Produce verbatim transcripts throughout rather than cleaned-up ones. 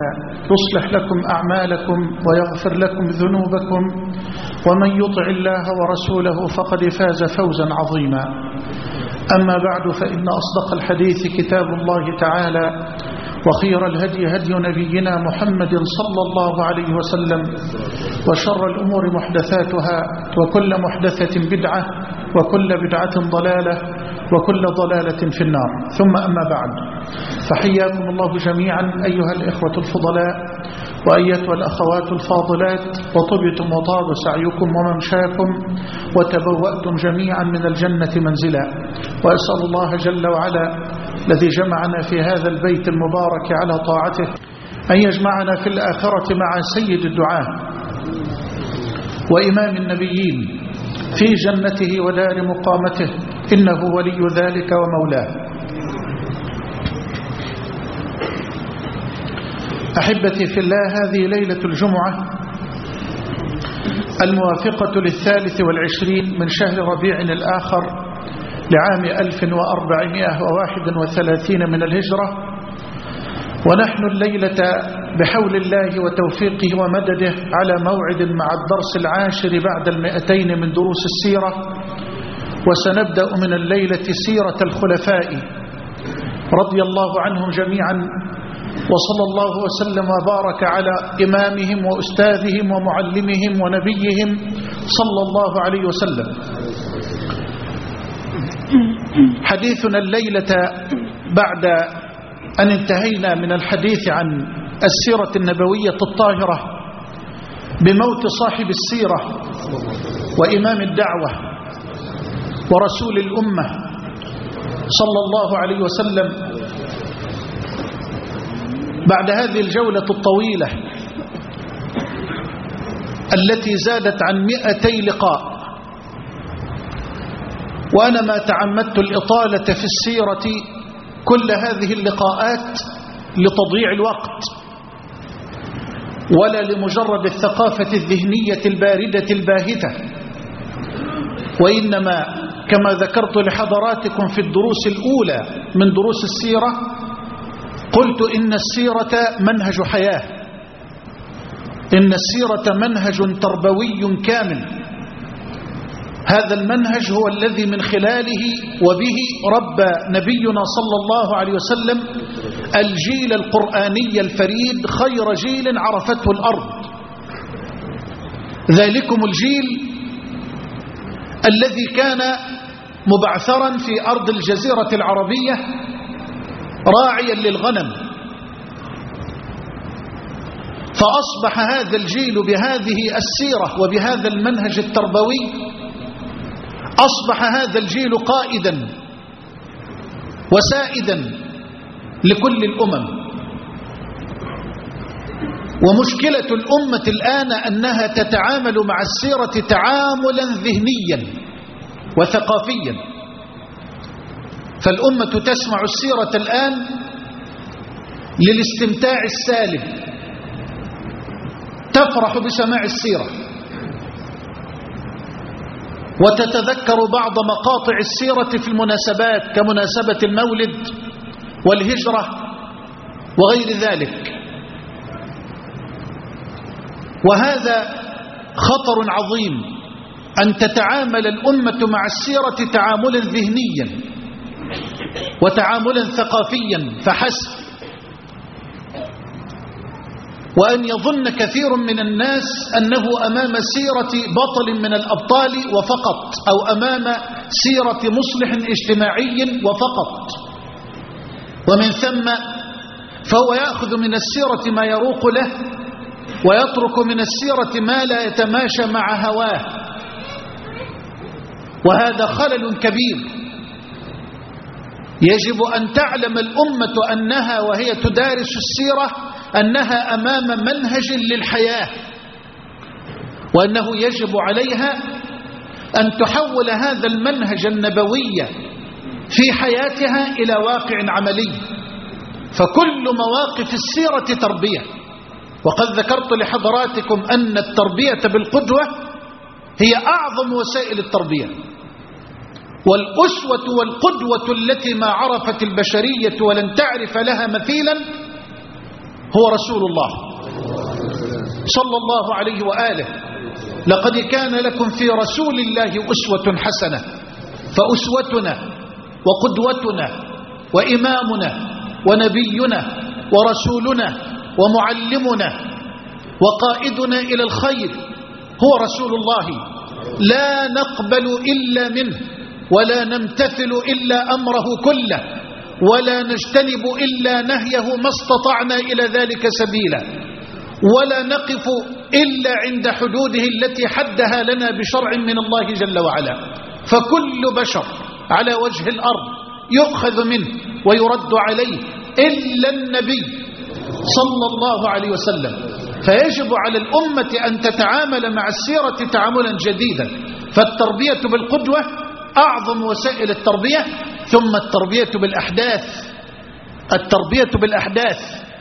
يصلح لكم أعمالكم ويغفر لكم ذنوبكم ومن يطع الله ورسوله فقد فاز فوزا عظيما. أما بعد، فإن أصدق الحديث كتاب الله تعالى، وخير الهدي هدي نبينا محمد صلى الله عليه وسلم، وشر الأمور محدثاتها، وكل محدثة بدعة، وكل بدعة ضلالة، وكل ضلالة في النار. ثم أما بعد، فحياكم الله جميعا أيها الإخوة الفضلاء وأيتها الأخوات الفاضلات، وطبتم وطاب سعيكم وممشاكم، وتبوأتم جميعا من الجنة منزلا. وأسأل الله جل وعلا الذي جمعنا في هذا البيت المبارك على طاعته أن يجمعنا في الآخرة مع سيد الدعاء وإمام النبيين في جنته ودار مقامته، إنه ولي ذلك ومولاه. أحبتي في الله، هذه ليلة الجمعة الموافقة للثالث والعشرين من شهر ربيع الآخر لعام ألف وأربعمائة وواحد وثلاثين من الهجرة، ونحن الليلة بحول الله وتوفيقه ومدده على موعد مع الدرس العاشر بعد المئتين من دروس السيرة. وسنبدأ من الليلة سيرة الخلفاء رضي الله عنهم جميعا، وصلى الله وسلم وبارك على إمامهم وأستاذهم ومعلمهم ونبيهم صلى الله عليه وسلم. حديثنا الليلة بعد أن انتهينا من الحديث عن السيرة النبوية الطاهرة بموت صاحب السيرة وإمام الدعوة ورسول الأمة صلى الله عليه وسلم، بعد هذه الجولة الطويلة التي زادت عن مئتي لقاء، وأنا ما تعمدت الإطالة في السيرة كل هذه اللقاءات لتضييع الوقت، ولا لمجرد الثقافة الذهنية الباردة الباهتة، وإنما كما ذكرت لحضراتكم في الدروس الأولى من دروس السيرة، قلت إن السيرة منهج حياة، إن السيرة منهج تربوي كامل. هذا المنهج هو الذي من خلاله وبه ربى نبينا صلى الله عليه وسلم الجيل القرآني الفريد، خير جيل عرفته الأرض. ذلكم الجيل الذي كان مبعثرا في أرض الجزيرة العربية راعيا للغنم، فأصبح هذا الجيل بهذه السيرة وبهذا المنهج التربوي، أصبح هذا الجيل قائدا وسائدا لكل الأمم. ومشكلة الأمة الآن أنها تتعامل مع السيرة تعاملا ذهنيا وثقافيا، فالأمة تسمع السيرة الآن للاستمتاع السالب، تفرح بسماع السيرة وتتذكر بعض مقاطع السيرة في المناسبات كمناسبة المولد والهجرة وغير ذلك، وهذا خطر عظيم أن تتعامل الأمة مع السيرة تعاملا ذهنيا وتعاملا ثقافيا فحسب، وأن يظن كثير من الناس أنه أمام سيرة بطل من الأبطال وفقط، أو أمام سيرة مصلح اجتماعي وفقط، ومن ثم فهو يأخذ من السيرة ما يروق له ويترك من السيرة ما لا يتماشى مع هواه، وهذا خلل كبير. يجب أن تعلم الأمة أنها وهي تدارس السيرة أنها أمام منهج للحياة، وأنه يجب عليها أن تحول هذا المنهج النبوي في حياتها إلى واقع عملي. فكل مواقف السيرة تربية، وقد ذكرت لحضراتكم أن التربية بالقدوة هي أعظم وسائل التربية، والأسوة والقدوة التي ما عرفت البشرية ولن تعرف لها مثيلا هو رسول الله صلى الله عليه وآله. لقد كان لكم في رسول الله أسوة حسنة، فأسوتنا وقدوتنا وإمامنا ونبينا ورسولنا ومعلمنا وقائدنا إلى الخير هو رسول الله، لا نقبل إلا منه ولا نمتثل إلا أمره كله ولا نجتنب إلا نهيه ما استطعنا إلى ذلك سبيلا، ولا نقف إلا عند حدوده التي حدها لنا بشرع من الله جل وعلا. فكل بشر على وجه الأرض يؤخذ منه ويرد عليه إلا النبي صلى الله عليه وسلم. فيجب على الأمة أن تتعامل مع السيرة تعاملا جديدا. فالتربية بالقدوة أعظم وسائل التربية، ثم التربية بالأحداث. التربية بالأحداث،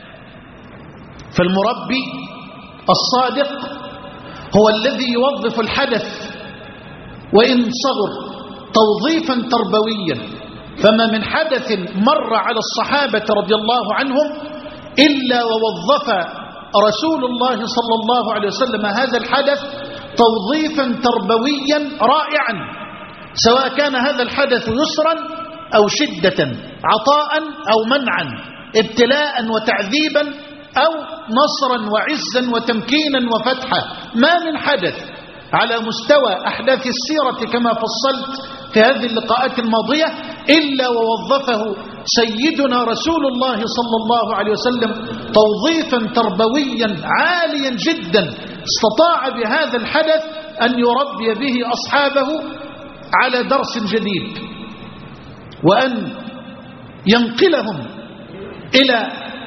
فالمربي الصادق هو الذي يوظف الحدث وإن صغر توظيفا تربويا. فما من حدث مر على الصحابة رضي الله عنهم إلا ووظف رسول الله صلى الله عليه وسلم هذا الحدث توظيفا تربويا رائعا، سواء كان هذا الحدث يسرا أو شدة، عطاء أو منعا، ابتلاء وتعذيبا أو نصرا وعزا وتمكينا وفتحا. ما من حدث على مستوى أحداث السيرة كما فصلت في هذه اللقاءات الماضية إلا ووظفه سيدنا رسول الله صلى الله عليه وسلم توظيفا تربويا عاليا جدا، استطاع بهذا الحدث أن يربي به أصحابه على درس جديد، وأن ينقلهم إلى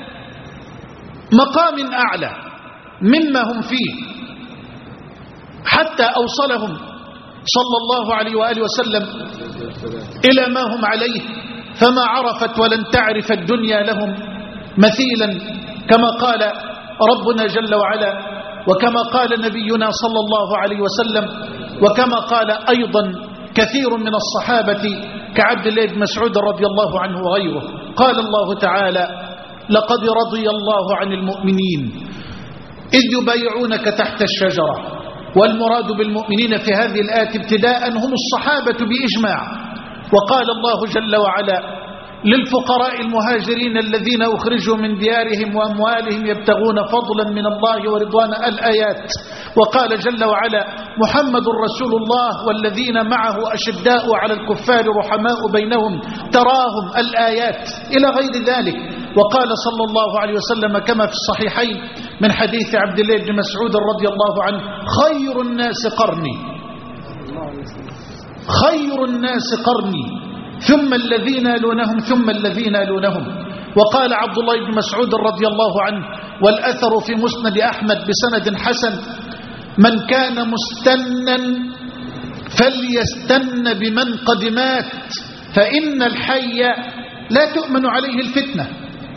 مقام أعلى مما هم فيه، حتى أوصلهم صلى الله عليه وآله وسلم إلى ما هم عليه، فما عرفت ولن تعرف الدنيا لهم مثيلا، كما قال ربنا جل وعلا، وكما قال نبينا صلى الله عليه وسلم، وكما قال أيضا كثير من الصحابة كعبد الله بن مسعود رضي الله عنه وغيره. قال الله تعالى: لقد رضي الله عن المؤمنين إذ يبايعونك تحت الشجرة. والمراد بالمؤمنين في هذه الآية ابتداء هم الصحابة بإجماع. وقال الله جل وعلا للفقراء المهاجرين الذين أخرجوا من ديارهم وأموالهم يبتغون فضلا من الله ورضوانا، الآيات. وقال جل وعلا محمد رسول الله والذين معه أشداء على الكفار رحماء بينهم تراهم، الآيات إلى غير ذلك. وقال صلى الله عليه وسلم كما في الصحيحين من حديث عبد الله بن مسعود رضي الله عنه: خير الناس قرني خير الناس قرني ثم الذين يلونهم ثم الذين يلونهم. وقال عبد الله بن مسعود رضي الله عنه، والأثر في مسند أحمد بسند حسن: من كان مستنا فليستن بمن قد مات فإن الحي لا تؤمن عليه الفتنة.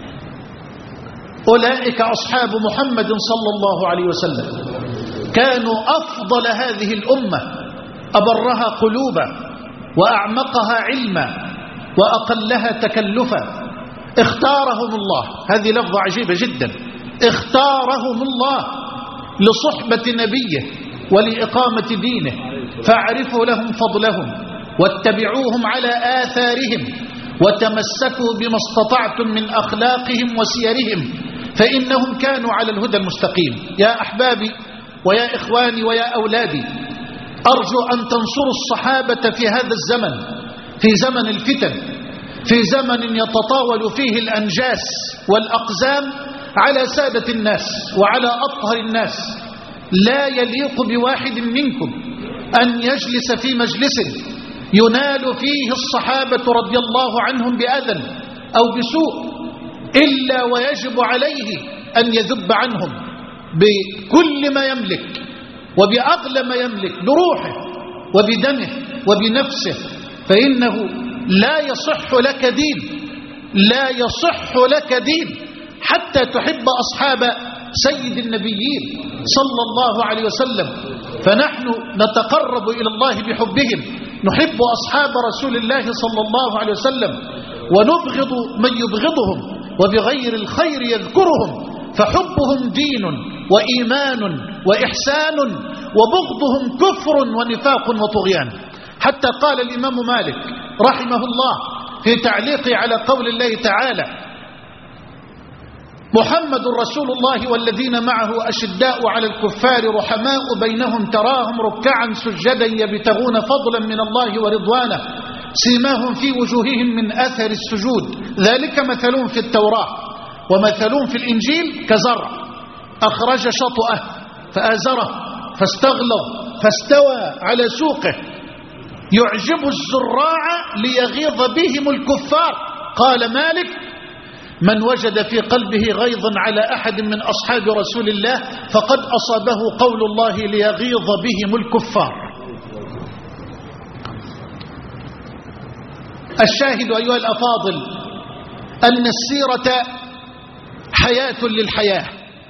أولئك أصحاب محمد صلى الله عليه وسلم، كانوا أفضل هذه الأمة، أبرها قلوبا وأعمقها علما وأقلها تكلفا. اختارهم الله، هذه لفظة عجيبة جدا، اختارهم الله لصحبة نبيه ولإقامة دينه، فاعرفوا لهم فضلهم واتبعوهم على آثارهم وتمسكوا بما استطعتم من أخلاقهم وسيرهم فإنهم كانوا على الهدى المستقيم. يا أحبابي ويا إخواني ويا أولادي، أرجو أن تنصروا الصحابة في هذا الزمن، في زمن الفتن، في زمن يتطاول فيه الأنجاس والأقزام على سادة الناس وعلى أطهر الناس. لا يليق بواحد منكم أن يجلس في مجلس ينال فيه الصحابة رضي الله عنهم بأذى أو بسوء إلا ويجب عليه أن يذب عنهم بكل ما يملك وبأغلى ما يملك، بروحه وبدمه وبنفسه، فإنه لا يصح لك دين لا يصح لك دين حتى تحب أصحاب سيد النبيين صلى الله عليه وسلم. فنحن نتقرب إلى الله بحبهم، نحب أصحاب رسول الله صلى الله عليه وسلم ونبغض من يبغضهم وبغير الخير يذكرهم، فحبهم دين وإيمان وإحسان، وبغضهم كفر ونفاق وطغيان. حتى قال الإمام مالك رحمه الله في تعليقه على قول الله تعالى: محمد رسول الله والذين معه أشداء على الكفار رحماء بينهم تراهم ركعا سجدا يبتغون فضلا من الله ورضوانه سيماهم في وجوههم من أثر السجود ذلك مثلهم في التوراة ومثلهم في الإنجيل كزرع أخرج شطأه فآزره فاستغلظ فاستوى على سوقه يعجب الزراع ليغيظ بهم الكفار. قال مالك: من وجد في قلبه غيظا على أحد من أصحاب رسول الله فقد أصابه قول الله ليغيظ بهم الكفار. الشاهد أيها الأفاضل أن السيرة حياة للحياة.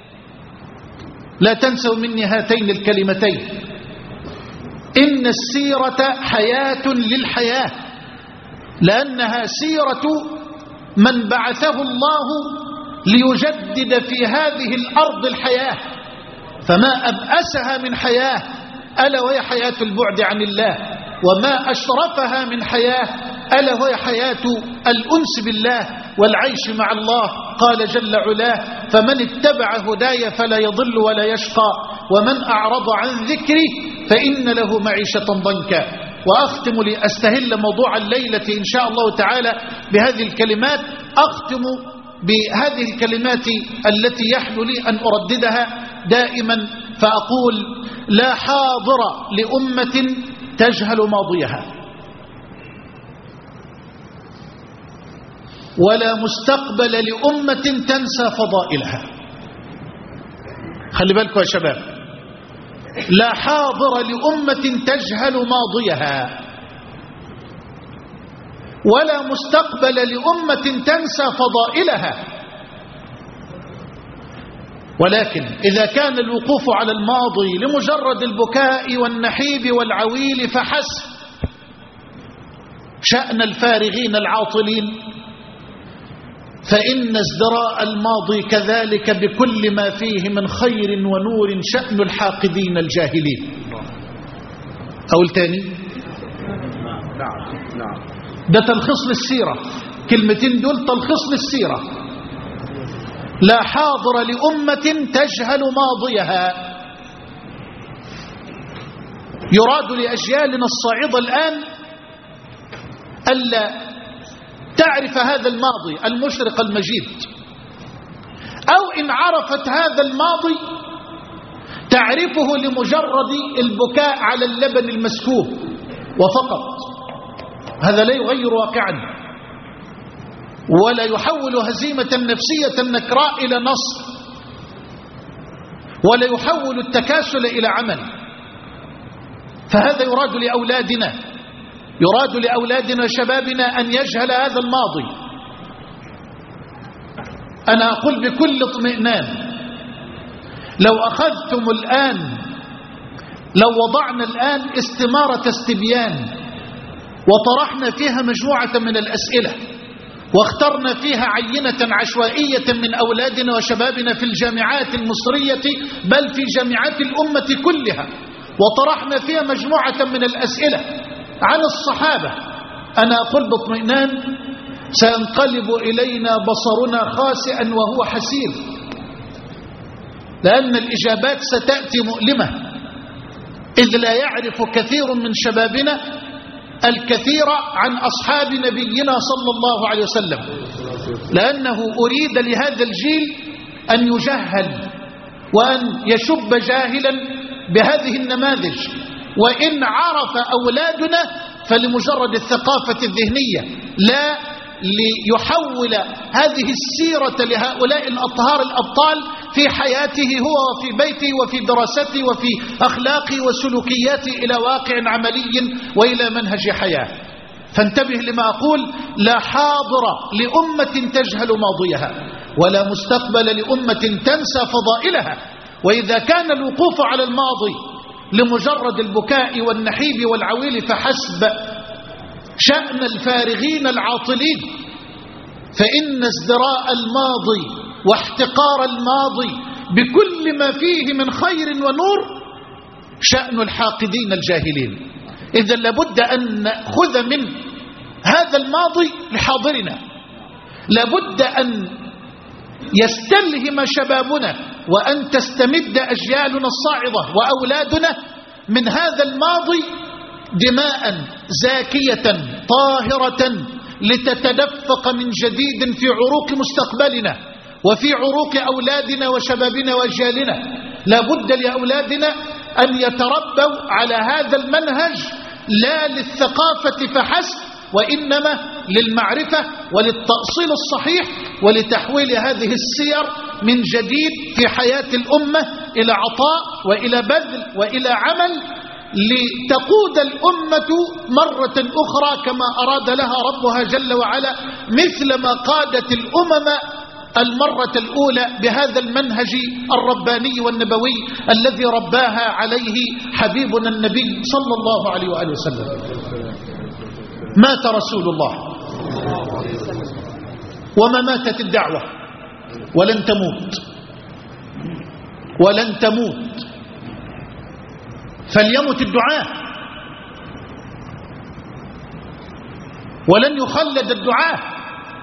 لا تنسوا مني هاتين الكلمتين: إن السيرة حياة للحياة، لأنها سيرة من بعثه الله ليجدد في هذه الأرض الحياة، فما أبأسها من حياة ألا وهي حياة البعد عن الله، وما أشرفها من حياة ألا وهي حياة الأنس بالله والعيش مع الله. قال جل علاه: فمن اتبع هداي فلا يضل ولا يشقى ومن أعرض عن ذكري فإن له معيشة ضنكا. وأختم لأستهل موضوع الليلة إن شاء الله تعالى بهذه الكلمات. أختم بهذه الكلمات التي يحلو لي أن أرددها دائما فأقول: لا حاضر لأمة تجهل ماضيها، ولا مستقبل لأمة تنسى فضائلها. خلي بالكم يا شباب، لا حاضر لأمة تجهل ماضيها، ولا مستقبل لأمة تنسى فضائلها. ولكن إذا كان الوقوف على الماضي لمجرد البكاء والنحيب والعويل فحسب، شأن الفارغين العاطلين، فإن ازدراء الماضي كذلك بكل ما فيه من خير ونور شأن الحاقدين الجاهلين. أقول تاني؟ ده تلخيص للسيرة، كلمتين دول تلخيص للسيرة. لا حاضر لأمة تجهل ماضيها. يراد لأجيالنا الصاعدة الآن ألا تعرف هذا الماضي المشرق المجيد، أو إن عرفت هذا الماضي تعرفه لمجرد البكاء على اللبن المسكوب وفقط. هذا لا يغير واقعا، ولا يحول هزيمة نفسية النكراء إلى نصر، ولا يحول التكاسل إلى عمل. فهذا يراد لأولادنا، يراد لأولادنا شبابنا أن يجهل هذا الماضي. أنا أقول بكل اطمئنان: لو أخذتم الآن، لو وضعنا الآن استمارة استبيان وطرحنا فيها مجموعة من الأسئلة واخترنا فيها عينة عشوائية من أولادنا وشبابنا في الجامعات المصرية بل في جامعات الأمة كلها، وطرحنا فيها مجموعة من الأسئلة عن الصحابة، أنا أقول باطمئنان سينقلب إلينا بصرنا خاسئا وهو حسير، لأن الإجابات ستأتي مؤلمة، إذ لا يعرف كثير من شبابنا الكثير عن أصحاب نبينا صلى الله عليه وسلم، لأنه أريد لهذا الجيل أن يجهل وأن يشب جاهلا بهذه النماذج. وإن عرف أولادنا فلمجرد الثقافة الذهنية، لا ليحول هذه السيرة لهؤلاء الأطهار الأبطال في حياته هو وفي بيته وفي دراسته وفي أخلاقه وسلوكياته إلى واقع عملي وإلى منهج حياة. فانتبه لما أقول: لا حاضر لأمة تجهل ماضيها، ولا مستقبل لأمة تنسى فضائلها. وإذا كان الوقوف على الماضي لمجرد البكاء والنحيب والعويل فحسب، شأن الفارغين العاطلين، فإن ازدراء الماضي واحتقار الماضي بكل ما فيه من خير ونور شأن الحاقدين الجاهلين. إذا لابد أن نأخذ من هذا الماضي لحاضرنا، لابد أن يستلهم شبابنا وأن تستمد أجيالنا الصاعدة وأولادنا من هذا الماضي دماء زاكية طاهرة لتتدفق من جديد في عروق مستقبلنا وفي عروق أولادنا وشبابنا وأجيالنا. لابد لأولادنا أن يتربوا على هذا المنهج لا للثقافة فحسب، وإنما للمعرفة وللتأصيل الصحيح ولتحويل هذه السير من جديد في حياة الأمة إلى عطاء وإلى بذل وإلى عمل لتقود الأمة مرة أخرى كما أراد لها ربها جل وعلا، مثل ما قادت الأمم المرة الأولى بهذا المنهج الرباني والنبوي الذي رباها عليه حبيبنا النبي صلى الله عليه وآله وسلم. مات رسول الله وما ماتت الدعوة ولن تموت ولن تموت، فليمت الدعاء ولن يخلد الدعاء،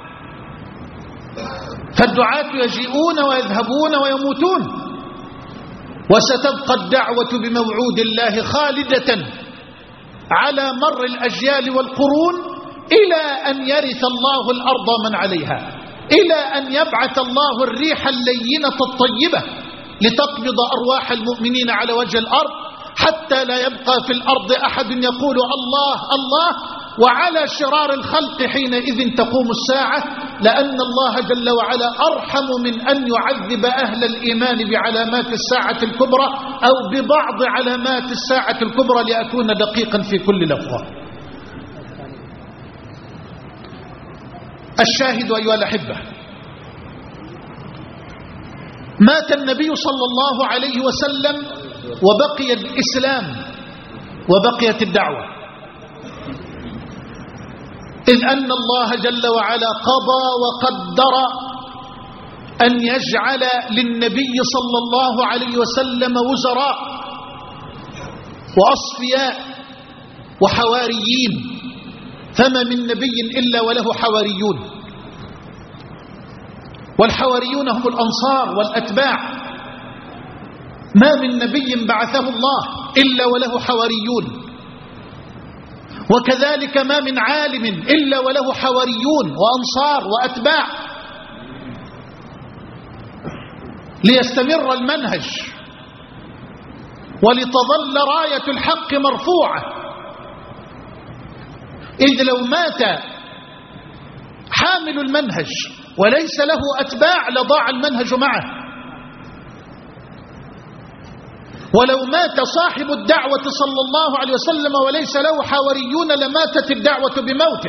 فالدعاة يجيئون ويذهبون ويموتون، وستبقى الدعوة بموعود الله خالدة على مر الأجيال والقرون إلى أن يرث الله الأرض من عليها، إلى أن يبعث الله الريح اللينة الطيبة لتقبض أرواح المؤمنين على وجه الأرض، حتى لا يبقى في الأرض أحد يقول الله الله، وعلى شرار الخلق حينئذ تقوم الساعة، لأن الله جل وعلا أرحم من أن يعذب أهل الإيمان بعلامات الساعة الكبرى أو ببعض علامات الساعة الكبرى، لأكون دقيقا في كل لفظة. الشاهد أيها الأحبة، مات النبي صلى الله عليه وسلم وبقي الإسلام وبقيت الدعوة، إذ أن الله جل وعلا قضى وقدر أن يجعل للنبي صلى الله عليه وسلم وزراء وأصفياء وحواريين، فما من نبي إلا وله حواريون، والحواريون هم الأنصار والأتباع. ما من نبي بعثه الله إلا وله حواريون، وكذلك ما من عالم إلا وله حواريون وأنصار وأتباع، ليستمر المنهج ولتظل راية الحق مرفوعة. إذ لو مات حامل المنهج وليس له أتباع لضاع المنهج معه، ولو مات صاحب الدعوة صلى الله عليه وسلم وليس له حواريون لماتت الدعوة بموته.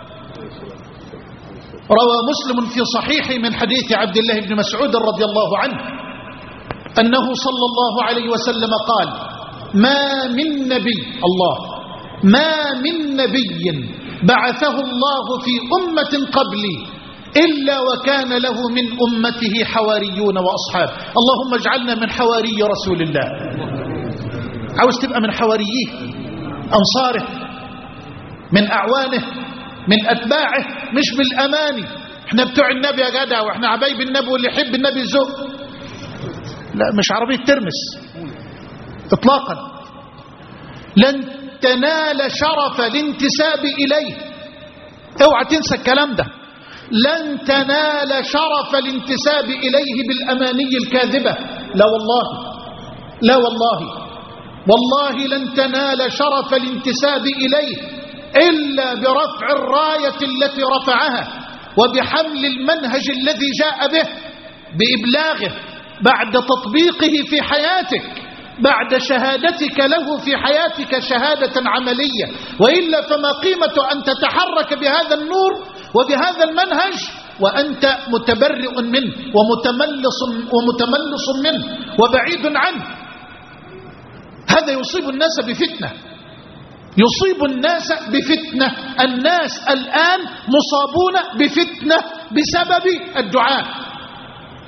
روى مسلم في صحيحه من حديث عبد الله بن مسعود رضي الله عنه أنه صلى الله عليه وسلم قال: ما من نبي الله ما من نبي بعثه الله في أمة قبلي إلا وكان له من أمته حواريون وأصحاب. اللهم اجعلنا من حواري رسول الله. عاوز تبقى من حواريه، أنصاره، من أعوانه، من أتباعه، مش بالأماني. احنا بتوع النبي يا جدع، واحنا حبايب النبي واللي يحب النبي يزق. لا، مش عربية ترمس اطلاقا. لن تنال شرف الانتساب إليه، اوعى تنسى الكلام ده. لن تنال شرف الانتساب إليه بالأماني الكاذبة، لا والله، لا والله، والله لن تنال شرف الانتساب إليه إلا برفع الراية التي رفعها وبحمل المنهج الذي جاء به، بإبلاغه بعد تطبيقه في حياتك، بعد شهادتك له في حياتك شهادة عملية. وإلا فما قيمة أن تتحرك بهذا النور وبهذا المنهج وأنت متبرئ منه ومتملص, ومتملص منه وبعيد عنه. هذا يصيب الناس بفتنة، يصيب الناس بفتنة. الناس الآن مصابون بفتنة بسبب الدعاء،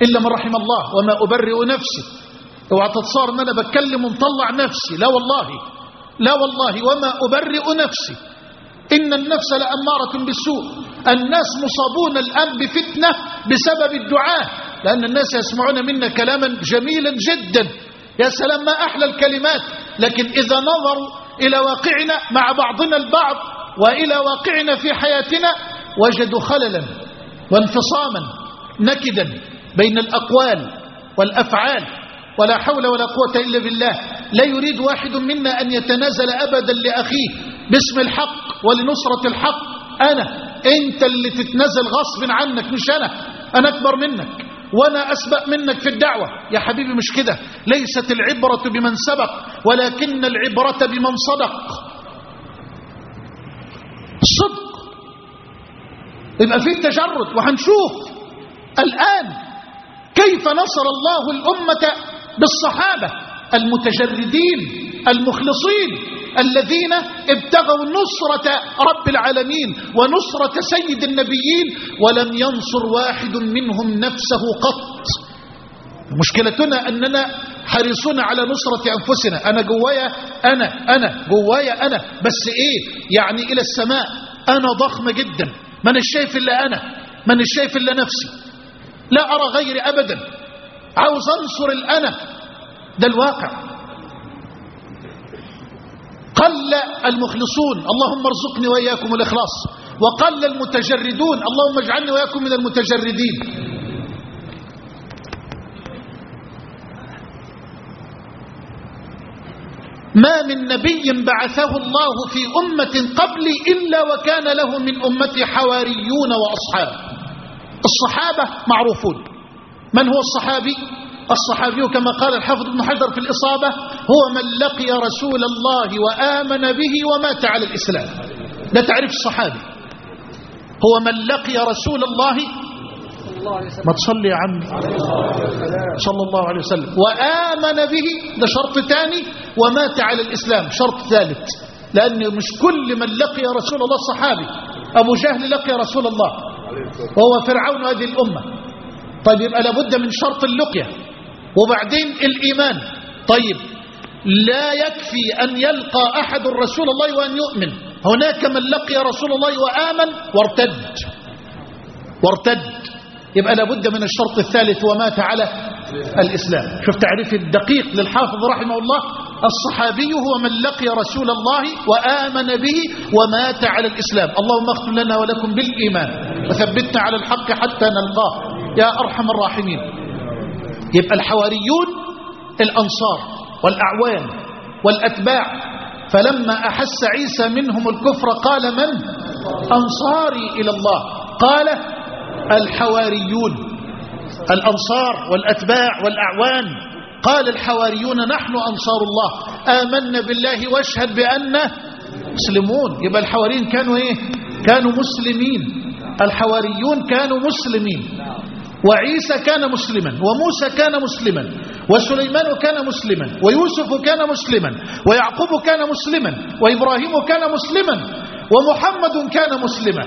إلا من رحم الله، وما أبرئ نفسي. اوعى تتصار ان انا بتكلم ومطلع نفسي، لا والله، لا والله، وما أبرئ نفسي، إن النفس لأمارة بالسوء. الناس مصابون الآن بفتنة بسبب الدعاء، لأن الناس يسمعون منا كلاما جميلا جدا، يا سلام ما أحلى الكلمات، لكن إذا نظروا إلى واقعنا مع بعضنا البعض وإلى واقعنا في حياتنا وجدوا خللا وانفصاما نكدا بين الأقوال والأفعال، ولا حول ولا قوة إلا بالله. لا يريد واحد منا أن يتنازل أبدا لأخيه باسم الحق ولنصرة الحق. أنا أنت اللي تتنازل غصب عنك، مش أنا. أنا أكبر منك وأنا أسبق منك في الدعوة. يا حبيبي مش كده. ليست العبرة بمن سبق، ولكن العبرة بمن صدق. الصدق يبقى فيه تجرد. وهنشوف الآن كيف نصر الله الأمة بالصحابة المتجردين المخلصين الذين ابتغوا نصرة رب العالمين ونصرة سيد النبيين، ولم ينصر واحد منهم نفسه قط. مشكلتنا أننا حريصون على نصرة أنفسنا. أنا جوايا أنا أنا جوايا أنا بس إيه يعني إلى السماء. أنا ضخمة جدا، من الشايف إلا أنا، من الشايف إلا نفسي، لا أرى غيري أبدا. عاوز أنصر الأنا، ده الواقع. قل المخلصون، اللهم ارزقني وإياكم الإخلاص، وقل المتجردون، اللهم اجعلني وإياكم من المتجردين. ما من نبي بعثه الله في أمة قبلي إلا وكان له من أمتي حواريون وأصحاب. الصحابة معروفون. من هو الصحابي؟ الصحابي كما قال الحافظ ابن حجر في الإصابة هو من لقي رسول الله وآمن به ومات على الإسلام. ده تعريف الصحابي. هو من لقي رسول الله، ما تصلي يا عم، صلى الله عليه وسلم، وآمن به، ده شرط ثاني، ومات على الإسلام شرط ثالث. لأن مش كل من لقي رسول الله صحابي. أبو جهل لقي رسول الله وهو فرعون هذه الأمة. طيب يبقى لابد من شرط اللقية، وبعدين الإيمان. طيب لا يكفي أن يلقى أحد رسول الله وأن يؤمن. هناك من لقي رسول الله وآمن وارتد وارتد يبقى لابد من الشرط الثالث، ومات على الإسلام. شوف تعريف الدقيق للحافظ رحمه الله: الصحابي هو من لقي رسول الله وآمن به ومات على الإسلام. اللهم اختم لنا ولكم بالإيمان وثبتنا على الحق حتى نلقاه يا أرحم الراحمين. يبقى الحواريون الأنصار والأعوان والأتباع. فلما أحس عيسى منهم الكفر قال: من أنصاري إلى الله؟ قال: الحواريون، الأنصار والأتباع والأعوان. قال الحواريون: نحن أنصار الله، آمنا بالله واشهد بأننا مسلمون. يبقى الحواريين كانوا إيه؟ كانوا مسلمين. الحواريون كانوا مسلمين. وعيسى كان مسلما، وموسى كان مسلما، وسليمان كان مسلما، ويوسف كان مسلما، ويعقوب كان مسلما، وإبراهيم كان مسلما، ومحمد كان مسلما.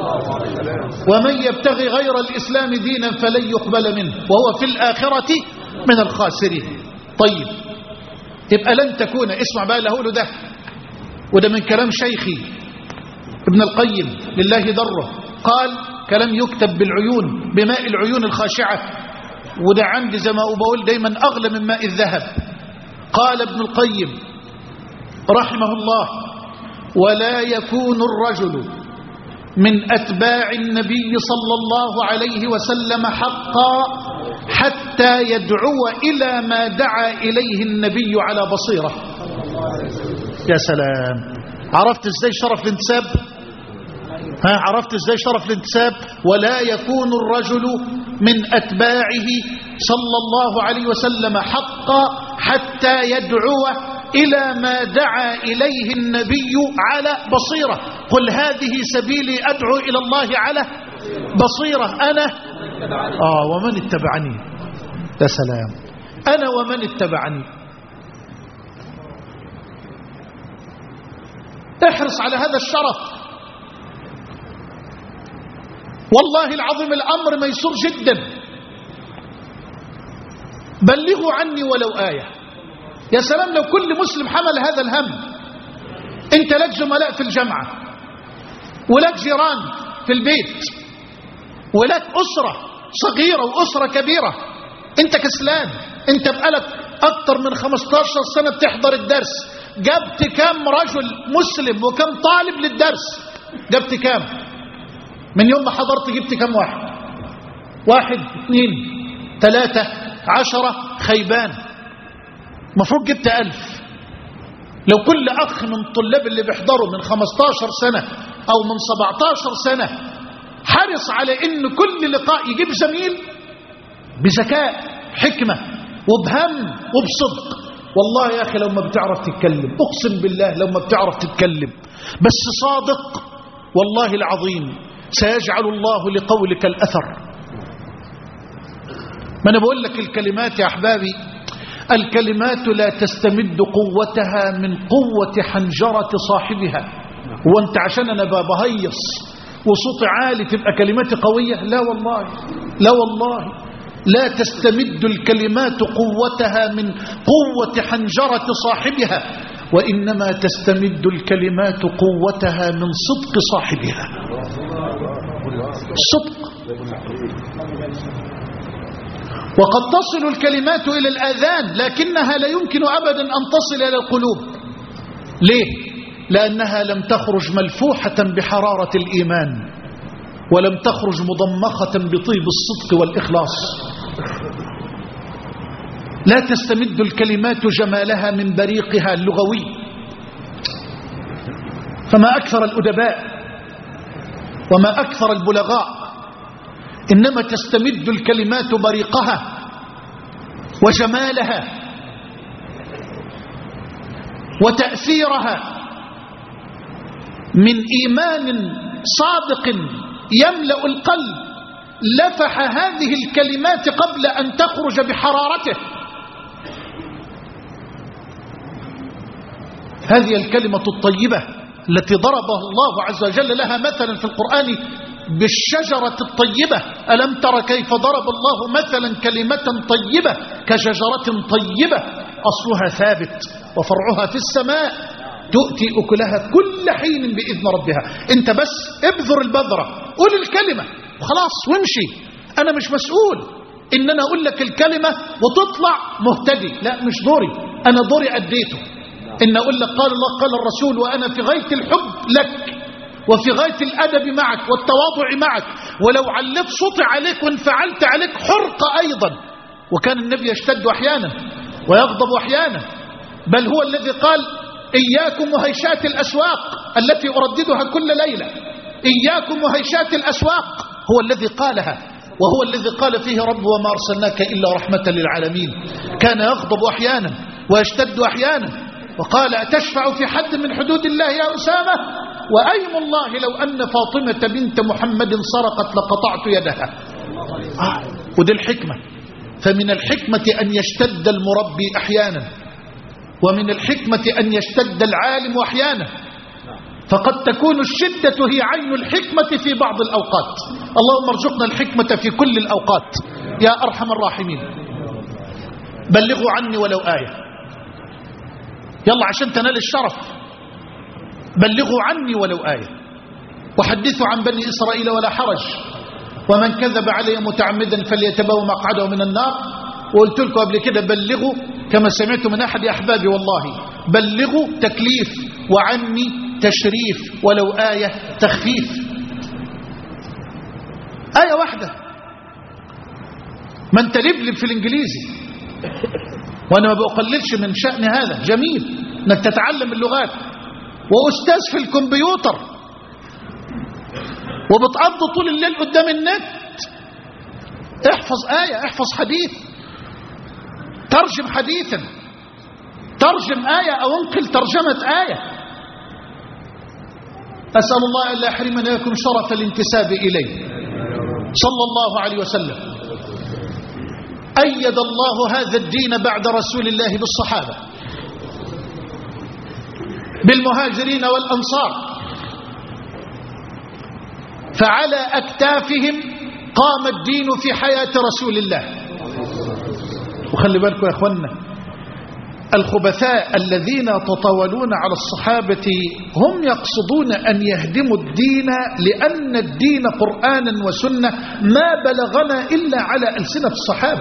ومن يبتغي غير الإسلام دينا فلن يقبل منه وهو في الآخرة من الخاسرين. طيب يبقى لن تكون، اسمع بقى له ده، وده من كلام شيخي ابن القيم لله ضره. قال كلام يكتب بالعيون، بماء العيون الخاشعة، وده عندي زي ما بقول دايما أغلى من ماء الذهب. قال ابن القيم رحمه الله: ولا يكون الرجل من أتباع النبي صلى الله عليه وسلم حقا حتى يدعو إلى ما دعا إليه النبي على بصيرة. يا سلام، عرفت ازاي شرف الانتساب؟ ها عرفت ازاي شرف الانتساب؟ ولا يكون الرجل من أتباعه صلى الله عليه وسلم حقا حتى يدعو إلى ما دعا إليه النبي على بصيرة. قل هذه سبيلي أدعو إلى الله على بصيرة أنا آه ومن اتبعني. يا سلام، أنا ومن اتبعني. احرص على هذا الشرف. والله العظيم الأمر ميسور جدا. بلغوا عني ولو آية. يا سلام لو كل مسلم حمل هذا الهم. انت لك زملاء في الجامعة، ولك جيران في البيت، ولك أسرة صغيرة وأسرة كبيرة. انت كسلان، انت بقالك أكتر من خمستاشر سنة بتحضر الدرس. جبت كام رجل مسلم وكم طالب للدرس؟ جبت كام؟ من يوم ما حضرت جبت كام واحد؟ واحد، اثنين، ثلاثة، عشرة، خيبان. مفروض جبت ألف. لو كل أخ من الطلاب اللي بيحضروا من خمستاشر سنة أو من سبعتاشر سنة حرص على إن كل لقاء يجيب زميل بذكاء، حكمة، وبهم وبصدق. والله يا أخي لو ما بتعرف تتكلم، أقسم بالله لو ما بتعرف تتكلم بس صادق، والله العظيم سيجعل الله لقولك الأثر. ما أنا بقول لك الكلمات يا أحبابي، الكلمات لا تستمد قوتها من قوة حنجرة صاحبها. وانت عشان أنا بهيص وصوتي عالي تبقى كلماتي قوية؟ لا والله، لا والله، لا تستمد الكلمات قوتها من قوة حنجرة صاحبها، وإنما تستمد الكلمات قوتها من صدق صاحبها. الصدق. وقد تصل الكلمات إلى الآذان، لكنها لا يمكن أبدا أن تصل إلى القلوب. ليه؟ لأنها لم تخرج ملفوحة بحرارة الإيمان، ولم تخرج مضمخة بطيب الصدق والإخلاص. لا تستمد الكلمات جمالها من بريقها اللغوي، فما أكثر الأدباء وما أكثر البلغاء، إنما تستمد الكلمات بريقها وجمالها وتأثيرها من إيمان صادق يملأ القلب، لفح هذه الكلمات قبل أن تخرج بحرارته. هذه الكلمة الطيبة التي ضربها الله عز وجل لها مثلا في القرآن بالشجرة الطيبة. ألم تر كيف ضرب الله مثلا كلمة طيبة كشجرة طيبة أصلها ثابت وفرعها في السماء تؤتي أكلها كل حين بإذن ربها. انت بس ابذر البذرة، قول الكلمة وخلاص وامشي. أنا مش مسؤول إن أنا أقول لك الكلمة وتطلع مهتدي، لا مش دوري. أنا دوري أديته، إن أقول لك قال الله قال الرسول، وأنا في غاية الحب لك وفي غاية الأدب معك والتواضع معك. ولو علت صوتي عليك وانفعلت عليك حرق أيضا. وكان النبي يشتد أحيانا ويغضب أحيانا، بل هو الذي قال إياكم وهيشات الأسواق التي أرددها كل ليلة. إياكم وهيشات الأسواق هو الذي قالها، وهو الذي قال فيه رب وما أرسلناك إلا رحمة للعالمين. كان يغضب أحيانا ويشتد أحيانا، وقال أتشفع في حد من حدود الله يا أسامة؟ وأيم الله لو أن فاطمة بنت محمد سرقت لقطعت يدها. آه. ودي الحكمة. فمن الحكمة أن يشتد المربي أحيانا، ومن الحكمة أن يشتد العالم أحيانا، فقد تكون الشدة هي عين الحكمة في بعض الأوقات. اللهم ارزقنا الحكمة في كل الأوقات يا أرحم الراحمين. بلغوا عني ولو آية، يلا عشان تنال الشرف. بلغوا عني ولو آية، وحدثوا عن بني إسرائيل ولا حرج، ومن كذب علي متعمدا فليتبوأ مقعده من النار. وقلت لكم قبل كده بلغوا كما سمعت من أحد أحبابي، والله بلغوا تكليف، وعني تشريف، ولو آية تخفيف. آية واحدة. ما انت لبلب في الإنجليزي، وأنا ما بقللش من شأن هذا، جميل أنك تتعلم اللغات، وأستاذ في الكمبيوتر وبتقضي طول الليل قدام النت. احفظ آية، احفظ حديث، ترجم حديثا، ترجم آية أو انقل ترجمة آية. أسأل الله أن لا يحرمنا لكم شرف الانتساب إليه صلى الله عليه وسلم. أيد الله هذا الدين بعد رسول الله بالصحابة، بالمهاجرين والأنصار، فعلى أكتافهم قام الدين في حياة رسول الله وخلي بالكم يا أخوانا، الخبثاء الذين يتطاولون على الصحابة هم يقصدون أن يهدموا الدين، لأن الدين قرآنا وسنة ما بلغنا إلا على ألسنة الصحابة.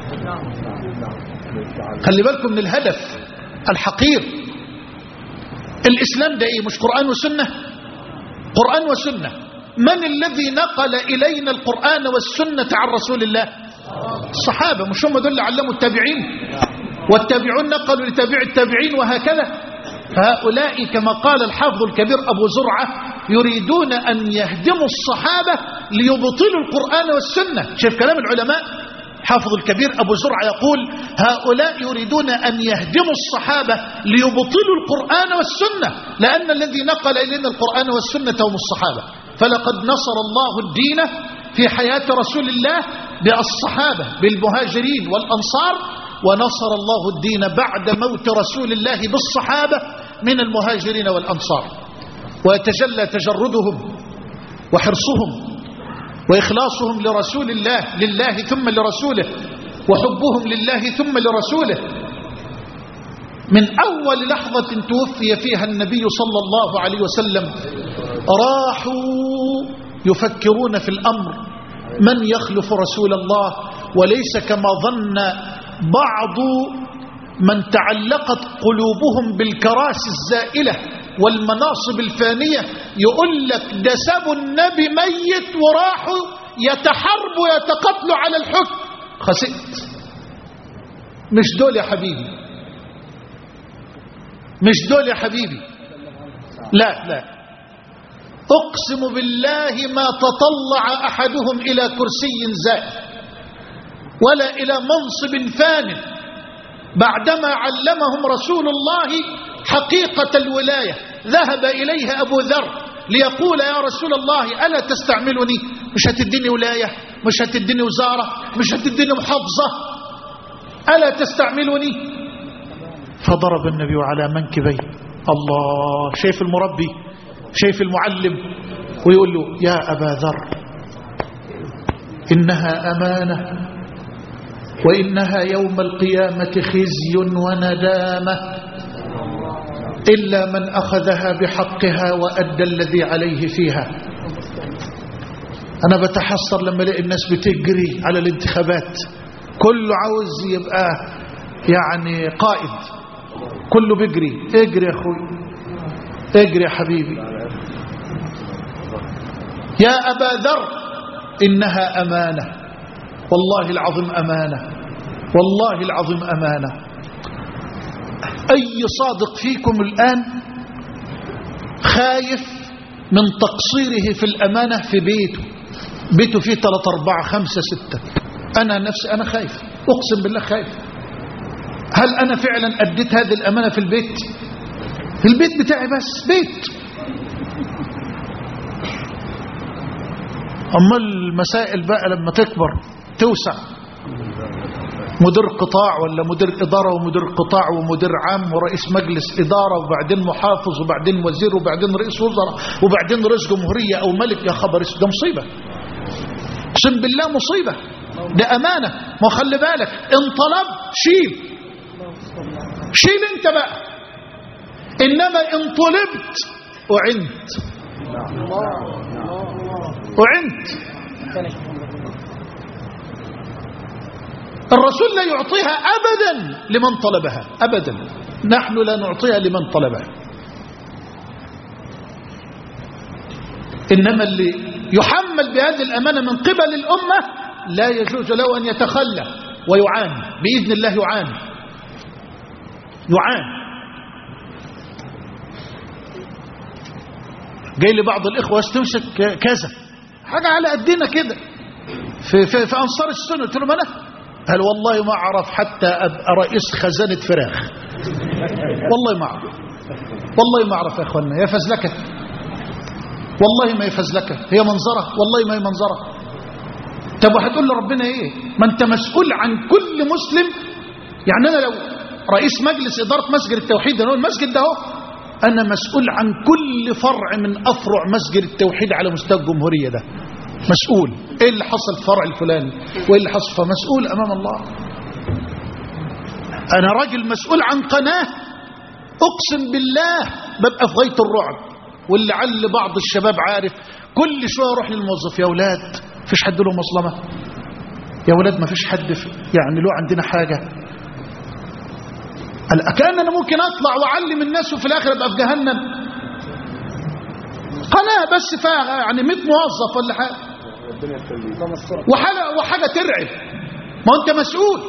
خلي بالكم من الهدف الحقير. الإسلام ده إيه؟ مش قرآن وسنة؟ قرآن وسنة. من الذي نقل إلينا القرآن والسنة عن رسول الله؟ الصحابة. مش هم دول اللي علموا التابعين؟ والتابعون نقلوا لتابع التابعين وهكذا. فهؤلاء كما قال الحافظ الكبير أبو زرعة يريدون أن يهدموا الصحابة ليبطلوا القرآن والسنة. شايف كلام العلماء؟ حافظ الكبير أبو زرعة يقول هؤلاء يريدون أن يهدموا الصحابة ليبطلوا القرآن والسنة، لأن الذي نقل إلينا القرآن والسنة هم الصحابة. فلقد نصر الله الدين في حياة رسول الله بالصحابة بالمهاجرين والأنصار، ونصر الله الدين بعد موت رسول الله بالصحابة من المهاجرين والأنصار. ويتجلى تجردهم وحرصهم وإخلاصهم لرسول الله لله ثم لرسوله، وحبهم لله ثم لرسوله. من أول لحظة توفي فيها النبي صلى الله عليه وسلم راحوا يفكرون في الأمر من يخلف رسول الله، وليس كما ظن بعض من تعلقت قلوبهم بالكراسي الزائلة والمناصب الفانية، يقول لك ده سابوا النبي ميت وراحوا يتحاربوا يتقاتلوا على الحكم. خسئت. مش دول يا حبيبي، مش دول يا حبيبي. لا لا، أقسم بالله ما تطلع أحدهم إلى كرسي زائل ولا إلى منصب فان بعدما علمهم رسول الله حقيقة الولاية. ذهب إليه أبو ذر ليقول يا رسول الله ألا تستعملني؟ مش هتديني ولاية، مش هتديني وزارة، مش هتديني محافظة، ألا تستعملني؟ فضرب النبي على منكبيه. الله، شايف المربي، شايف المعلم، ويقول له يا أبا ذر إنها أمانة، وإنها يوم القيامة خزي وندامة، إلا من أخذها بحقها وأدى الذي عليه فيها. أنا بتحسر لما الاقي الناس بتجري على الانتخابات، كله عاوز يبقى يعني قائد، كله بيجري. اجري يا أخوي، اجري يا حبيبي. يا أبا ذر إنها أمانة، والله العظيم أمانة، والله العظيم أمانة. أي صادق فيكم الآن خايف من تقصيره في الأمانة في بيته، بيته فيه ثلاثة أربعة خمسة ستة. أنا نفسي أنا خايف، أقسم بالله خايف. هل أنا فعلا أديت هذه الأمانة في البيت؟ في البيت بتاعي بس، بيت. أما المسائل بقى لما تكبر توسع، مدير قطاع ولا مدير إدارة ومدير قطاع ومدير عام ورئيس مجلس إدارة وبعدين محافظ وبعدين وزير وبعدين رئيس وزراء وبعدين رئيس جمهورية أو ملك، يا خبر، ده مصيبة، اقسم بالله مصيبة. ده أمانة. ما خلي بالك، إن طلب شيل شيل أنت بقى، إنما إن طلبت أعنت أعنت. الرسول لا يعطيها أبدا لمن طلبها، أبدا. نحن لا نعطيها لمن طلبها. إنما اللي يحمل بهذه الأمانة من قبل الأمة لا يجوز له أن يتخلى ويعاني، بإذن الله يعاني يعاني. جاي لي بعض الإخوة تمسك كذا حاجة على قدنا كده في, في, في أنصار السنة. قلت له ما أنا قال والله ما أعرف حتى أبقى رئيس خزانة فراخ، والله ما أعرف، والله ما أعرف يا أخوانا. يا فزلكة، والله ما يفزلكة، هي منظرة، والله ما هي منظرة. طب وهتقول لربنا إيه؟ ما أنت مسؤول عن كل مسلم. يعني أنا لو رئيس مجلس إدارة مسجد التوحيد، أنا المسجد ده هو أنا مسؤول عن كل فرع من أفرع مسجد التوحيد على مستوى الجمهورية، ده مسؤول. إيه اللي حصل في فرع الفلاني وإيه اللي حصل، فمسؤول أمام الله. أنا راجل مسؤول عن قناة، أقسم بالله ببقى في غاية الرعب. ولعل بعض الشباب عارف، كل شوية أروح للموظف: يا أولاد فيش حد له مظلمة؟ يا أولاد ما فيش حد يعني له عندنا حاجة؟ كأن أنا ممكن أطلع وأعلم الناس وفي الآخر أبقى في جهنم. قناة بس فيها يعني مئة موظف ولا حاجة، وحاجة, وحاجة ترعب. ما أنت مسؤول،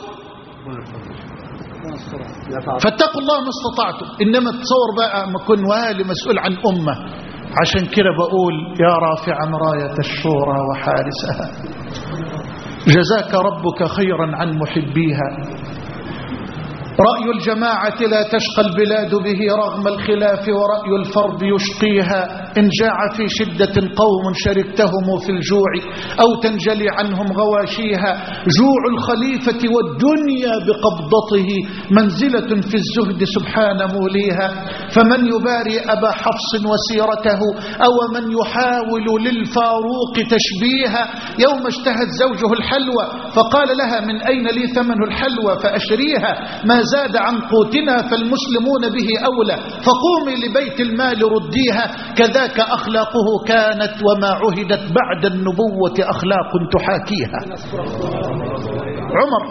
فاتقوا الله ما استطعتم. إنما تصور بقى ما كن والي مسؤول عن أمة. عشان كده بقول: يا رافعا راية الشورى وحارسها، جزاك ربك خيرا عن محبيها. رأي الجماعة لا تشقى البلاد به رغم الخلاف، ورأي الفرد يشقيها. إن جاع في شدة قوم شركتهم في الجوع، أو تنجلي عنهم غواشيها. جوع الخليفة والدنيا بقبضته، منزلة في الزهد سبحان موليها. فمن يباري أبا حفص وسيرته، أو من يحاول للفاروق تشبيها. يوم اشتهت زوجه الحلوى فقال لها: من أين لي ثمن الحلوى فأشريها؟ ما زاد عن قوتنا فالمسلمون به أولى، فقومي لبيت المال رديها. كذاك أخلاقه كانت، وما عهدت بعد النبوة أخلاق تحاكيها. عمر.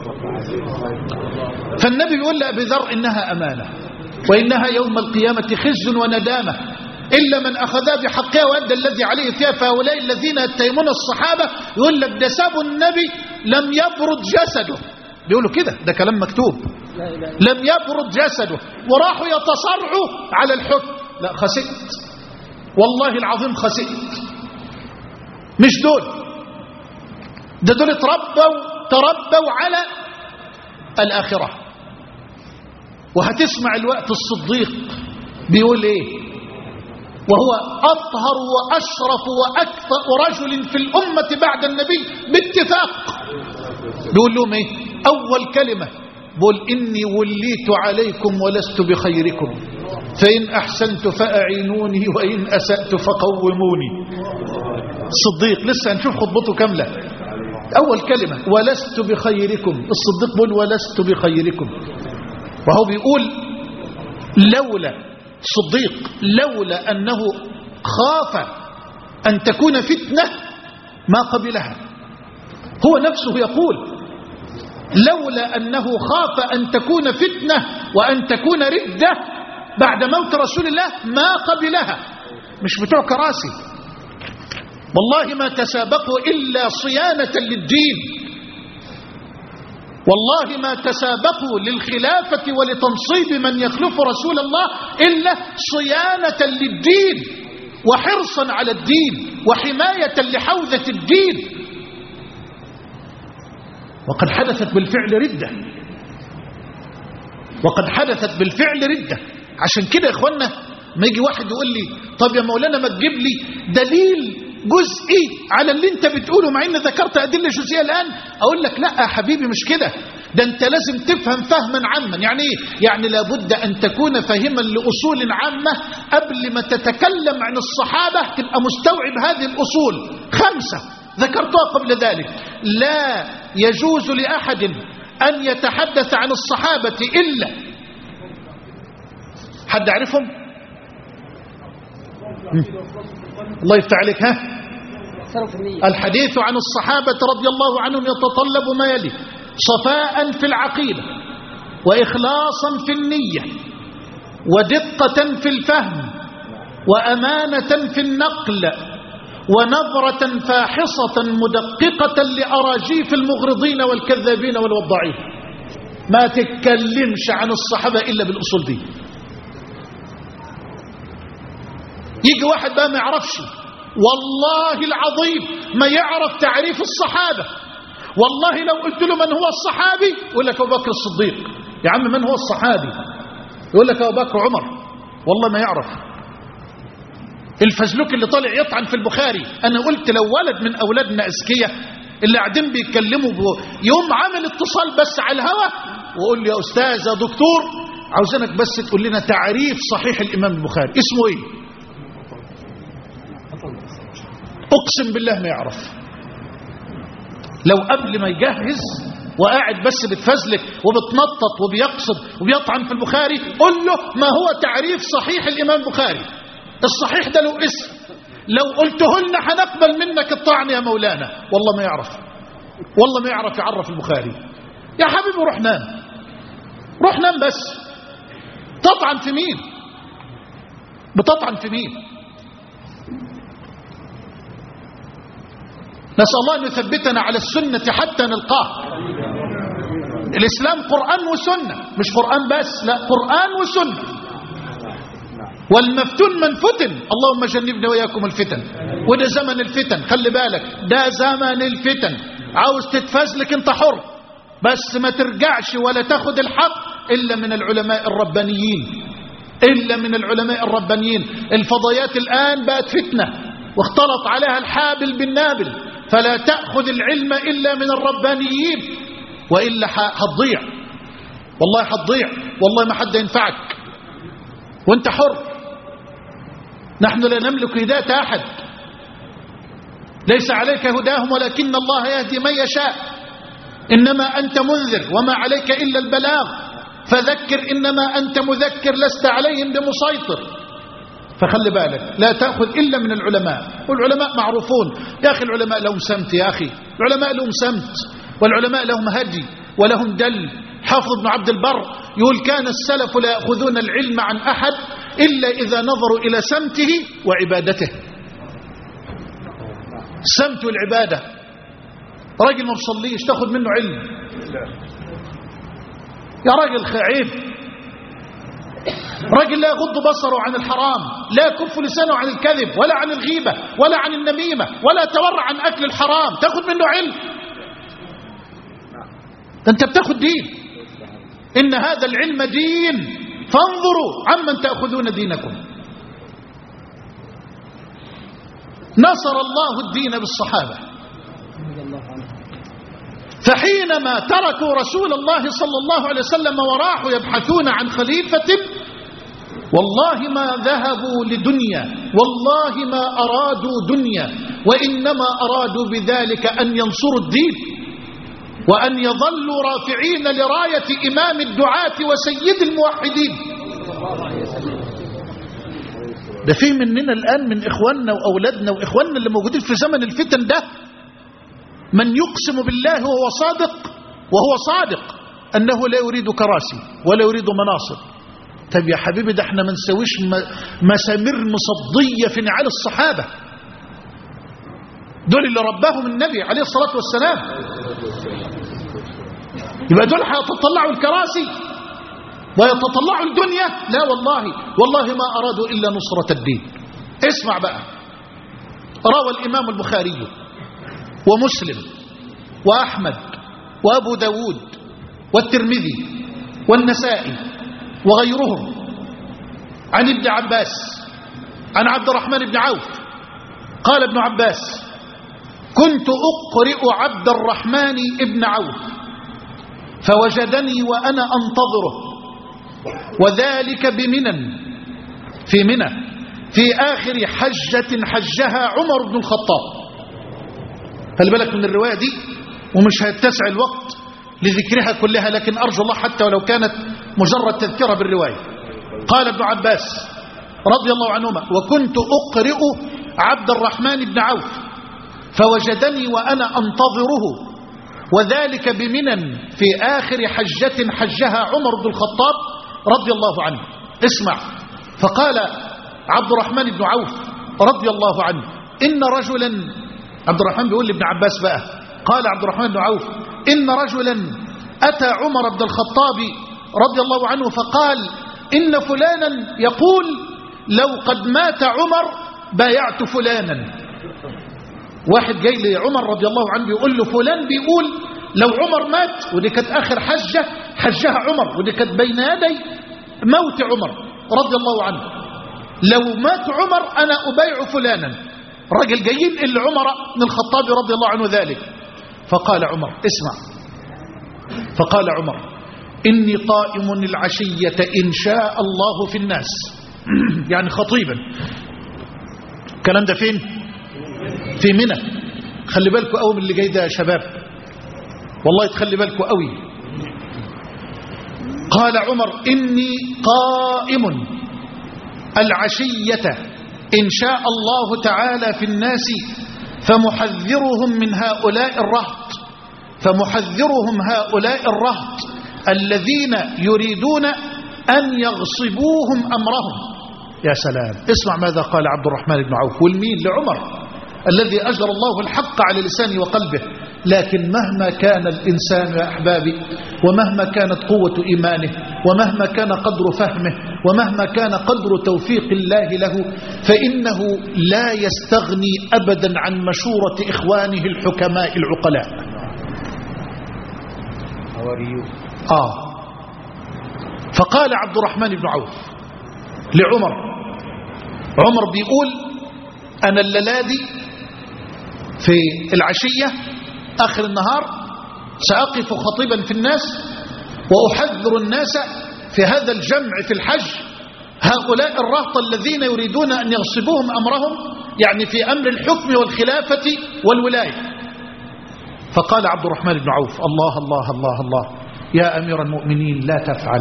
فالنبي يقول لأبي ذر: إنها أمانة، وإنها يوم القيامة خزي وندامة، إلا من أخذها بحقها وأدى الذي عليه فيها. فهؤلاء الذين يتهمون الصحابة يقول لك ده سابوا النبي لم يبرد جسده، بيقولوا كده، ده كلام مكتوب، لم يبرد جسده، وراحوا يتصرعوا على الحكم. لا، خسئت والله العظيم، خسئت. مش دول، ده دول تربوا تربوا على الآخرة. وهتسمع الوقت الصديق بيقول ايه، وهو أطهر وأشرف وأكثر رجل في الأمة بعد النبي باتفاق. بيقول لهم ايه؟ أول كلمة بقول: إني وليت عليكم ولست بخيركم، فإن أحسنت فأعينوني وإن أسأت فقوموني. الصديق لسه هنشوف خطبته كاملة. أول كلمة: ولست بخيركم. الصديق بيقول: ولست بخيركم. وهو بيقول لولا الصديق لولا أنه خاف أن تكون فتنة ما قبلها. هو نفسه يقول: لولا أنه خاف أن تكون فتنة وأن تكون ردة بعد موت رسول الله ما قبلها. مش بتوع كراسي، والله ما تسابقوا إلا صيانة للدين، والله ما تسابقوا للخلافة ولتنصيب من يخلف رسول الله إلا صيانة للدين وحرصا على الدين وحماية لحوزة الدين. وقد حدثت بالفعل ردة، وقد حدثت بالفعل ردة. عشان كده يا إخوانا ما يجي واحد يقول لي: طب يا مولانا ما تجيب لي دليل جزئي على اللي انت بتقوله مع ان ذكرت أدلة جزئية الآن، أقول لك: لا يا حبيبي مش كده، ده انت لازم تفهم فهما عاما. يعني ايه؟ يعني لابد أن تكون فاهما لأصول عامة قبل ما تتكلم عن الصحابة، تبقى مستوعب هذه الأصول خمسة ذكرتها قبل ذلك. لا يجوز لأحد أن يتحدث عن الصحابة إلا حد يعرفهم؟ الله يفتح عليك. ها؟ الحديث عن الصحابة رضي الله عنهم يتطلب ما يلي: صفاء في العقيدة، وإخلاصا في النية، ودقة في الفهم، وأمانة في النقل، ونظرة فاحصة مدققة لأراجيف المغرضين والكذابين والوضاعين. ما تتكلمش عن الصحابة إلا بالأصول دي. يجي واحد بقى ما يعرفش، والله العظيم ما يعرف تعريف الصحابة. والله لو قلت له من هو الصحابي يقول لك أبو بكر الصديق. يا عم من هو الصحابي؟ يقول لك أبو بكر عمر. والله ما يعرف. الفزلوك اللي طالع يطعن في البخاري، أنا قلت لو ولد من أولادنا أذكياء اللي قاعدين بيتكلموا يوم عامل اتصال بس على الهوا وقول لي: يا أستاذ يا دكتور عاوزينك بس تقول لنا تعريف صحيح الإمام البخاري اسمه إيه؟ أقسم بالله ما يعرف. لو قبل ما يجهز وقاعد بس بتفزلك وبتنطط وبيقصد وبيطعن في البخاري، قل له ما هو تعريف صحيح الإمام البخاري. الصحيح ده له اسم، لو قلته لنا هنقبل منك الطعن يا مولانا. والله ما يعرف، والله ما يعرف يعرف البخاري. يا حبيبي روح نام، روح نام. بس تطعن في مين؟ بتطعن في مين؟ نسأل الله أن يثبتنا على السنة حتى نلقاه. الإسلام قرآن وسنة، مش قرآن بس، لا قرآن وسنة. والمفتون من فتن، اللهم جنبنا وإياكم الفتن. وده زمن الفتن، خلي بالك، ده زمن الفتن. عاوز تتفزلك انت حر، بس ما ترجعش ولا تاخد الحق إلا من العلماء الربانيين، إلا من العلماء الربانيين. الفضيات الآن بقت فتنة واختلط عليها الحابل بالنابل، فلا تأخذ العلم إلا من الربانيين، وإلا هتضيع، والله هتضيع، والله ما حد ينفعك وانت حر. نحن لا نملك هداية أحد، ليس عليك هداهم ولكن الله يهدي من يشاء. إنما أنت منذر وما عليك إلا البلاغ، فذكر إنما أنت مذكر لست عليهم بمسيطر. فخلي بالك، لا تأخذ إلا من العلماء، والعلماء معروفون. يا أخي العلماء لهم سمت، يا أخي العلماء لهم سمت، والعلماء لهم هدي ولهم دل. حافظ ابن عبد البر يقول كان السلف لا يأخذون العلم عن أحد إلا إذا نظروا إلى سمته وعبادته. السمت والعبادة. راجل ما بصليش تاخذ منه علم؟ يا راجل عيب. راجل لا يغض بصره عن الحرام، لا يكف لسانه عن الكذب ولا عن الغيبة ولا عن النميمة ولا يتورع عن أكل الحرام، تاخذ منه علم؟ أنت بتاخذ دين. إن هذا العلم دين، فانظروا عمن تأخذون دينكم. نصر الله الدين بالصحابة، فحينما تركوا رسول الله صلى الله عليه وسلم وراحوا يبحثون عن خليفة، والله ما ذهبوا لدنيا، والله ما أرادوا دنيا، وإنما أرادوا بذلك أن ينصروا الدين وأن يظلوا رافعين لراية إمام الدعاة وسيد الموحدين. ده فيه مننا الآن من إخواننا وأولادنا وإخواننا اللي موجودين في زمن الفتن ده من يقسم بالله وهو صادق وهو صادق أنه لا يريد كراسي ولا يريد مناصب. طب يا حبيبي ده احنا ما نسويش مسامير مصدية في نعال الصحابة، دول اللي رباهم النبي عليه الصلاة والسلام. يبقى دول هيتطلعوا الكراسي ويتطلعوا الدنيا؟ لا والله، والله ما أرادوا إلا نصرة الدين. اسمع بقى، روى الإمام البخاري ومسلم وأحمد وأبو داود والترمذي والنسائي وغيرهم عن ابن عباس عن عبد الرحمن بن عوف قال ابن عباس: كنت أقرئ عبد الرحمن بن عوف فوجدني وأنا أنتظره، وذلك بمنى، في منى، في آخر حجة حجها عمر بن الخطاب. خلي بالك من الرواية دي، ومش هيتسع الوقت لذكرها كلها، لكن أرجو الله حتى ولو كانت مجرد تذكرة بالرواية. قال ابن عباس رضي الله عنهما: وكنت أقرئ عبد الرحمن بن عوف فوجدني وأنا أنتظره، وذلك بمنى في آخر حجة حجها عمر بن الخطاب رضي الله عنه. اسمع، فقال عبد الرحمن بن عوف رضي الله عنه: إن رجلا، عبد الرحمن بيقول لابن عباس بقى، قال عبد الرحمن بن عوف: إن رجلا أتى عمر بن الخطاب رضي الله عنه فقال: إن فلانا يقول لو قد مات عمر بايعت فلانا. واحد جاي لعمر رضي الله عنه بيقول له فلان بيقول لو عمر مات، ودي كانت آخر حجة حجها عمر، ودي كانت بين يدي موت عمر رضي الله عنه، لو مات عمر أنا أبايع فلانا. راجل جايين إلا عمر بن الخطاب رضي الله عنه ذلك. فقال عمر، اسمع، فقال عمر: إني قائم العشية إن شاء الله في الناس. يعني خطيبا. الكلام ده فين؟ في منى. خلي بالكم قوي من اللي جاي ده يا شباب، والله تخلي بالكم قوي. قال عمر إني قائم العشية إن شاء الله تعالى في الناس فمحذرهم من هؤلاء الرهط فمحذرهم هؤلاء الرهط الذين يريدون أن يغصبوهم أمرهم. يا سلام، اسمع ماذا قال عبد الرحمن بن عوف، والمين؟ لعمر الذي أجرى الله الحق على لسانه وقلبه. لكن مهما كان الإنسان يا أحبابي، ومهما كانت قوة إيمانه، ومهما كان قدر فهمه، ومهما كان قدر توفيق الله له، فإنه لا يستغني أبدا عن مشورة إخوانه الحكماء العقلاء. آه فقال عبد الرحمن بن عوف لعمر، عمر بيقول أنا الليلة في العشية آخر النهار سأقف خطيبا في الناس وأحذر الناس في هذا الجمع في الحج هؤلاء الرهط الذين يريدون أن يغصبوهم أمرهم، يعني في أمر الحكم والخلافة والولاية. فقال عبد الرحمن بن عوف الله الله الله الله يا أمير المؤمنين لا تفعل،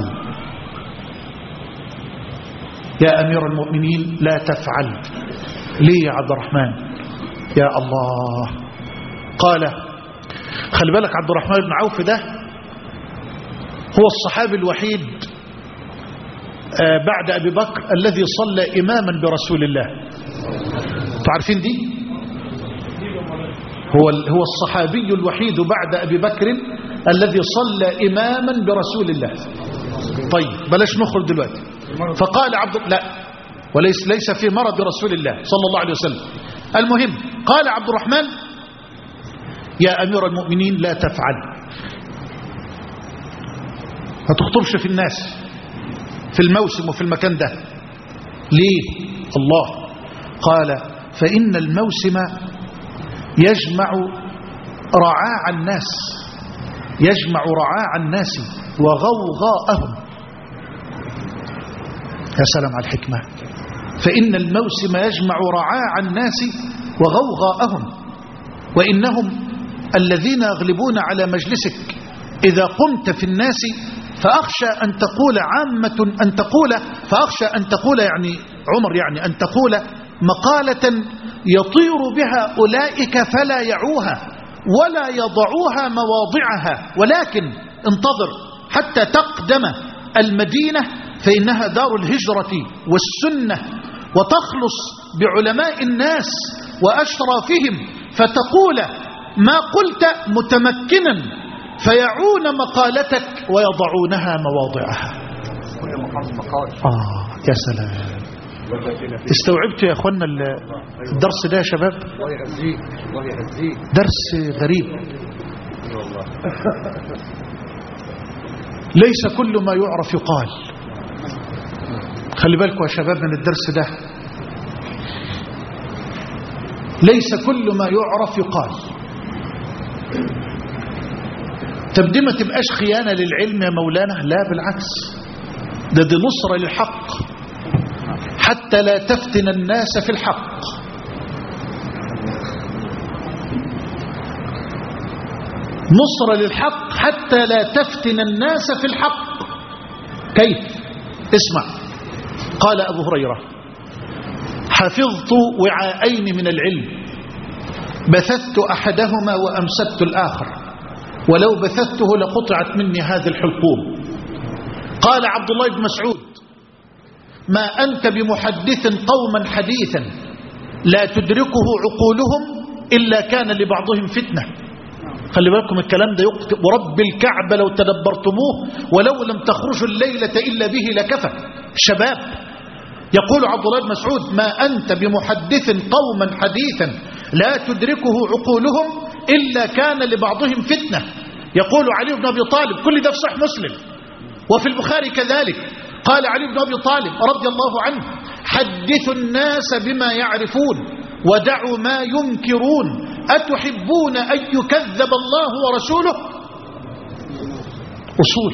يا أمير المؤمنين لا تفعل. ليه يا عبد الرحمن؟ يا الله. قال خلي بالك عبد الرحمن بن عوف ده هو الصحابي الوحيد بعد أبي بكر الذي صلى إماما برسول الله. تعرفين دي؟ هو هو الصحابي الوحيد بعد أبي بكر الذي صلى إماما برسول الله. طيب بلاش نخرج دلوقتي. فقال عبد لا وليس ليس في مرض رسول الله صلى الله عليه وسلم. المهم قال عبد الرحمن يا أمير المؤمنين لا تفعل، ما تخطبش في الناس في الموسم وفي المكان ده. ليه؟ الله قال فإن الموسم يجمع رعاع الناس يجمع رعاع الناس وغوغاءهم. يا سلام على الحكمة. فإن الموسم يجمع رعاع الناس وغوغاءهم وإنهم الذين يغلبون على مجلسك إذا قمت في الناس فأخشى أن تقول عامة أن تقول فأخشى أن تقول يعني عمر يعني أن تقول مقالة يطير بها أولئك فلا يعوها ولا يضعوها مواضعها، ولكن انتظر حتى تقدم المدينة فإنها دار الهجرة والسنة وتخلص بعلماء الناس وأشرافهم فتقول ما قلت متمكنا فيعون مقالتك ويضعونها مواضعها. آه يا سلام. استوعبتوا يا أخوانا الدرس ده يا شباب؟ درس غريب. ليس كل ما يعرف يقال. خلي بالكم يا شباب من الدرس ده، ليس كل ما يعرف يقال. طب دي ما تبقاش خيانة للعلم يا مولانا؟ لا بالعكس، ده دي نصرة للحق حتى لا تفتن الناس في الحق. نصرة للحق حتى لا تفتن الناس في الحق. كيف؟ اسمع. قال أبو هريرة حفظت وعاءين من العلم بثثت أحدهما وأمسكت الآخر ولو بثثته لقطعت مني هذه الحلقوم. قال عبد الله بن مسعود ما أنت بمحدث قوما حديثا لا تدركه عقولهم إلا كان لبعضهم فتنة. خلي بالكم الكلام ده يقتل ورب الكعبة لو تدبرتموه ولو لم تخرجوا الليلة إلا به لكفى. شباب يقول عبد الله بن مسعود ما أنت بمحدث قوما حديثا لا تدركه عقولهم إلا كان لبعضهم فتنة. يقول علي بن أبي طالب كل ده في صحيح مسلم وفي البخاري كذلك. قال علي بن أبي طالب رضي الله عنه حدثوا الناس بما يعرفون ودعوا ما ينكرون أتحبون أن يكذب الله ورسوله؟ أصول.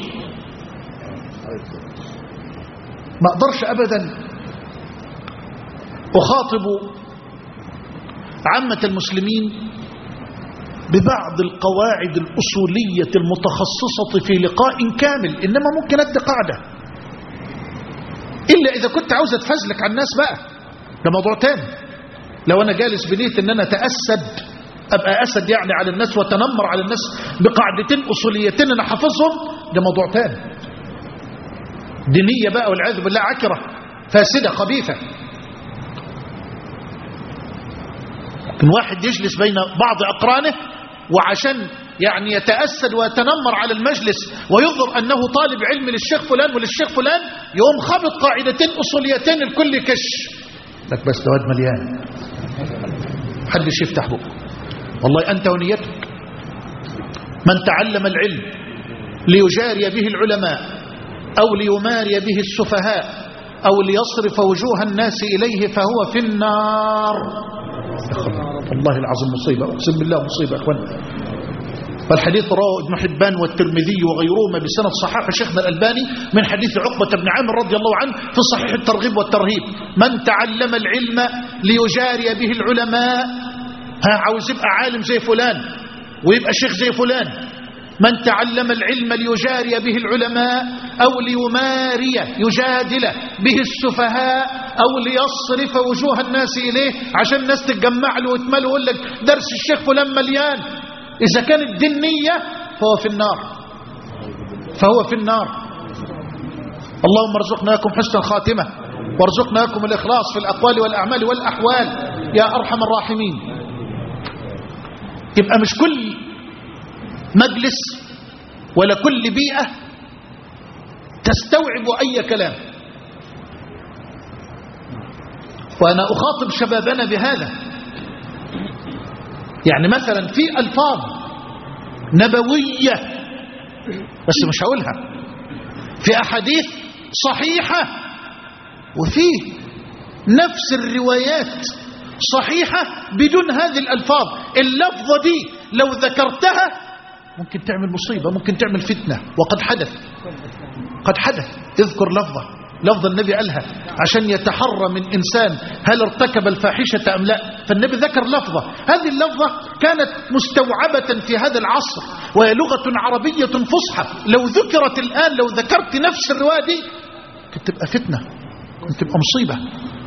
ما أقدرش أبدا أخاطب عامة المسلمين ببعض القواعد الأصولية المتخصصة في لقاء كامل، إنما ممكن أدي قاعدة، إلا إذا كنت عاوز أتفزلك على الناس بقى، ده موضوع تاني. لو أنا جالس بنية إن أنا أتأسد، أبقى أسد يعني على الناس وتنمر على الناس بقاعدتين أصوليتين أنا حافظهم، ده موضوع تاني. دينية بقى والعياذ بالله عكرة فاسدة خبيثة. ممكن واحد يجلس بين بعض أقرانه وعشان يعني يتأسد ويتنمر على المجلس ويظهر أنه طالب علم للشيخ فلان وللشيخ فلان، يقوم خبط قاعدتين أصوليتين الكل كش لك، بس دواد مليان حدش يفتح بقه. والله أنت ونيتك. من تعلم العلم ليجاري به العلماء أو ليماري به السفهاء أو ليصرف وجوه الناس إليه فهو في النار. والله العظيم مصيبة، أقسم بالله مصيبة أخوانا. فالحديث رواه ابن حبان والترمذي وغيرهما بسند صحيح شيخنا الألباني من حديث عقبة بن عامر رضي الله عنه في صحيح الترغيب والترهيب: من تعلم العلم ليجاري به العلماء، ها عاوز يبقى عالم زي فلان ويبقى شيخ زي فلان. من تعلم العلم ليجاري به العلماء أو ليماري يجادل به السفهاء أو ليصرف وجوه الناس إليه عشان الناس تتجمع له وتمله ويقول لك درس الشيخ فلان مليان. إذا كان الدين نية فهو في النار، فهو في النار. اللهم ارزقنا لكم حسن الخاتمة وارزقنا لكم الإخلاص في الأقوال والأعمال والأحوال يا أرحم الراحمين. يبقى مش كل مجلس ولا كل بيئة تستوعب أي كلام. وأنا أخاطب شبابنا بهذا. يعني مثلا في ألفاظ نبوية بس مش هقولها، في أحاديث صحيحة وفي نفس الروايات صحيحة بدون هذه الألفاظ. اللفظة دي لو ذكرتها ممكن تعمل مصيبة، ممكن تعمل فتنة، وقد حدث قد حدث. اذكر لفظة لفظ النبي قالها عشان يتحرى من إنسان هل ارتكب الفاحشة أم لا. فالنبي ذكر لفظة، هذه اللفظة كانت مستوعبة في هذا العصر وهي لغة عربية فصحى. لو ذكرت الآن، لو ذكرت نفس الرواية دي كنت تبقى فتنة، كنت تبقى مصيبة.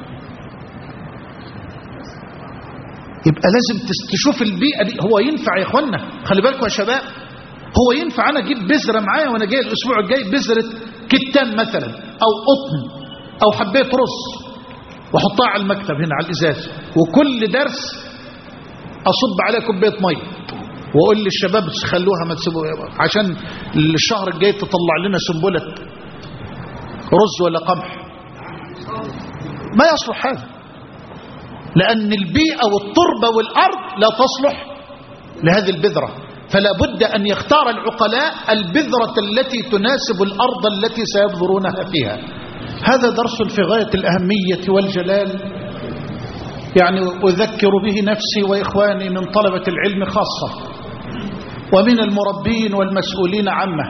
يبقى لازم تشوف البيئة دي. هو ينفع يا اخوانا، خلي بالكم يا شباب، هو ينفع انا اجيب بذرة معايا وانا جاي الاسبوع الجاي بذرة كتان مثلا او قطن او حبيت رز واحطها على المكتب هنا على الازاز، وكل درس اصب عليها كوبايه ميه واقول للشباب خلوها ما تسيبوها عشان الشهر الجاي تطلع لنا سنبله رز ولا قمح؟ ما يصلح هذا، لأن البيئة والتربة والأرض لا تصلح لهذه البذرة. فلا بد أن يختار العقلاء البذرة التي تناسب الأرض التي سيبذرونها فيها. هذا درس في غاية الأهمية والجلال، يعني أذكر به نفسي وإخواني من طلبة العلم خاصة ومن المربين والمسؤولين عامة.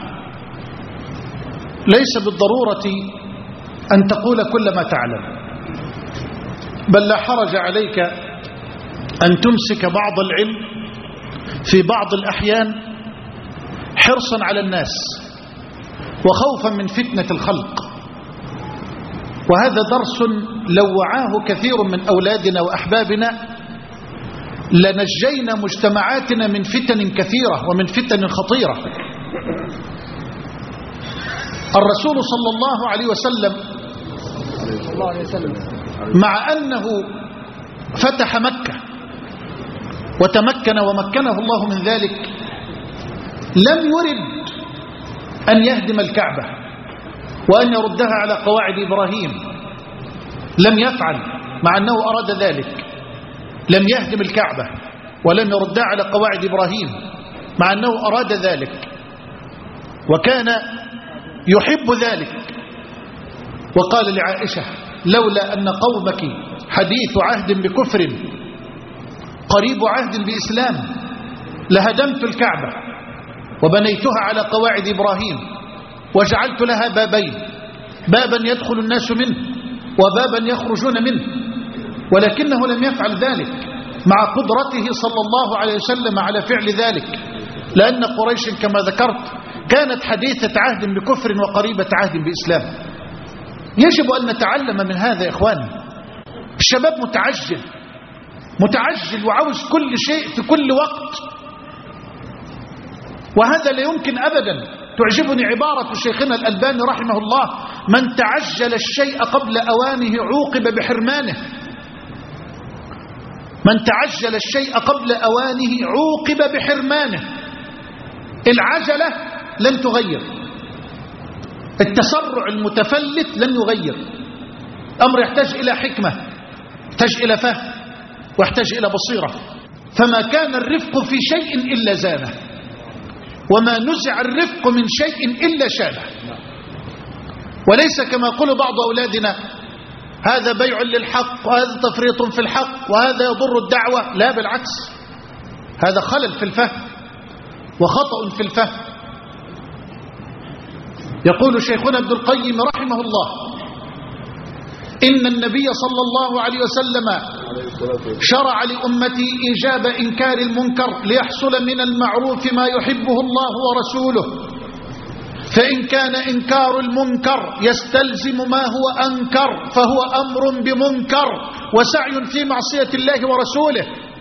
ليس بالضرورة أن تقول كل ما تعلم، بل لا حرج عليك أن تمسك بعض العلم في بعض الأحيان حرصا على الناس وخوفا من فتنة الخلق. وهذا درس لو وعاه كثير من أولادنا وأحبابنا لنجينا مجتمعاتنا من فتن كثيرة ومن فتن خطيرة. الرسول صلى الله عليه وسلم مع أنه فتح مكة وتمكن ومكنه الله من ذلك لم يرد أن يهدم الكعبة وأن يردها على قواعد إبراهيم، لم يفعل مع أنه أراد ذلك. لم يهدم الكعبة ولم يردها على قواعد إبراهيم مع أنه أراد ذلك وكان يحب ذلك. وقال لعائشة: لولا أن قومك حديث عهد بكفر قريب عهد بإسلام لهدمت الكعبة وبنيتها على قواعد إبراهيم وجعلت لها بابين، بابا يدخل الناس منه وبابا يخرجون منه، ولكنه لم يفعل ذلك مع قدرته صلى الله عليه وسلم على فعل ذلك، لأن قريش كما ذكرت كانت حديثة عهد بكفر وقريبة عهد بإسلام. يجب أن نتعلم من هذا يا إخواني. الشباب متعجل متعجل وعاوز كل شيء في كل وقت، وهذا لا يمكن أبدا. تعجبني عبارة شيخنا الألباني رحمه الله: من تعجل الشيء قبل أوانه عوقب بحرمانه. من تعجل الشيء قبل أوانه عوقب بحرمانه. العجلة لن تغير، التسرع المتفلت لن يغير. أمر يحتاج إلى حكمة، يحتاج إلى فهم، ويحتاج إلى بصيرة. فما كان الرفق في شيء إلا زانه، وما نزع الرفق من شيء إلا شانه. وليس كما يقول بعض أولادنا: هذا بيع للحق، وهذا تفريط في الحق، وهذا يضر الدعوة. لا، بالعكس، هذا خلل في الفهم وخطأ في الفهم. يقول شيخنا ابن القيم رحمه الله: إن النبي صلى الله عليه وسلم شرع لأمته إيجاب إنكار المنكر ليحصل من المعروف ما يحبه الله ورسوله، فإن كان إنكار المنكر يستلزم ما هو أنكر فهو أمر بمنكر وسعي في معصية الله ورسوله.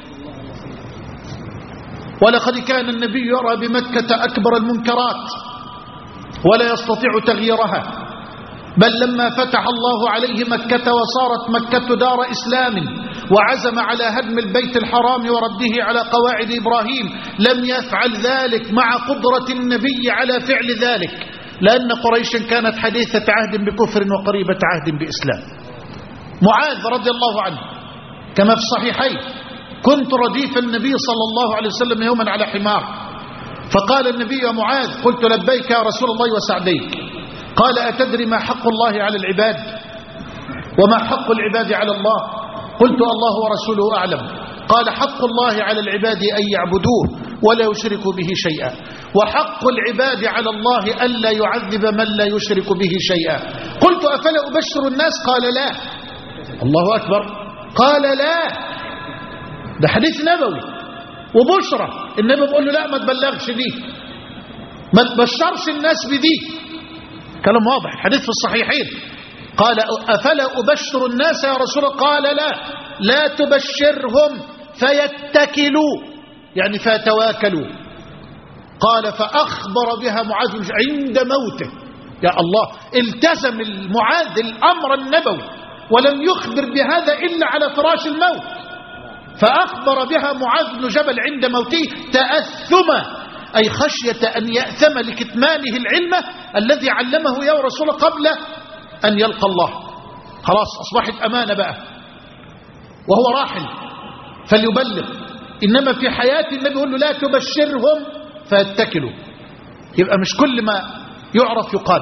ولقد كان النبي يرى بمكة أكبر المنكرات ولا يستطيع تغييرها، بل لما فتح الله عليه مكة وصارت مكة دار إسلام وعزم على هدم البيت الحرام ورده على قواعد إبراهيم لم يفعل ذلك مع قدرة النبي على فعل ذلك، لأن قريش كانت حديثة عهد بكفر وقريبة عهد بإسلام. معاذ رضي الله عنه كما في الصحيحين: كنت رديف النبي صلى الله عليه وسلم يوما على حمار، فقال النبي: يا معاذ. قلت: لبيك يا رسول الله وسعديك. قال: أتدري ما حق الله على العباد وما حق العباد على الله؟ قلت: الله ورسوله أعلم. قال: حق الله على العباد أن يعبدوه ولا يشركوا به شيئا، وحق العباد على الله ألا يعذب من لا يشرك به شيئا. قلت: أفلا أبشر الناس؟ قال: لا. الله أكبر. قال: لا. ده حديث نبوي وبشرة. النبي بيقول له: لا، ما تبلغش دي، ما تبشرش الناس بدي. كلام واضح، الحديث في الصحيحين. قال: أفلا أبشر الناس يا رسول الله؟ قال: لا، لا تبشرهم فيتكلوا، يعني فيتواكلوا. قال: فأخبر بها معاذ عند موته. يا الله، التزم المعاذ الأمر النبوي ولم يخبر بهذا إلا على فراش الموت، فأخبر بها معاذ بن جبل عند موته تأثما، أي خشية أن يأثم لكتمانه العلم الذي علمه يا رسول الله قبل أن يلقى الله. خلاص أصبحت أمانة بقى، وهو راحل فليبلغ. إنما في حياة النبي يقول له: لا تبشرهم فيتكلوا. يبقى مش كل ما يعرف يقال.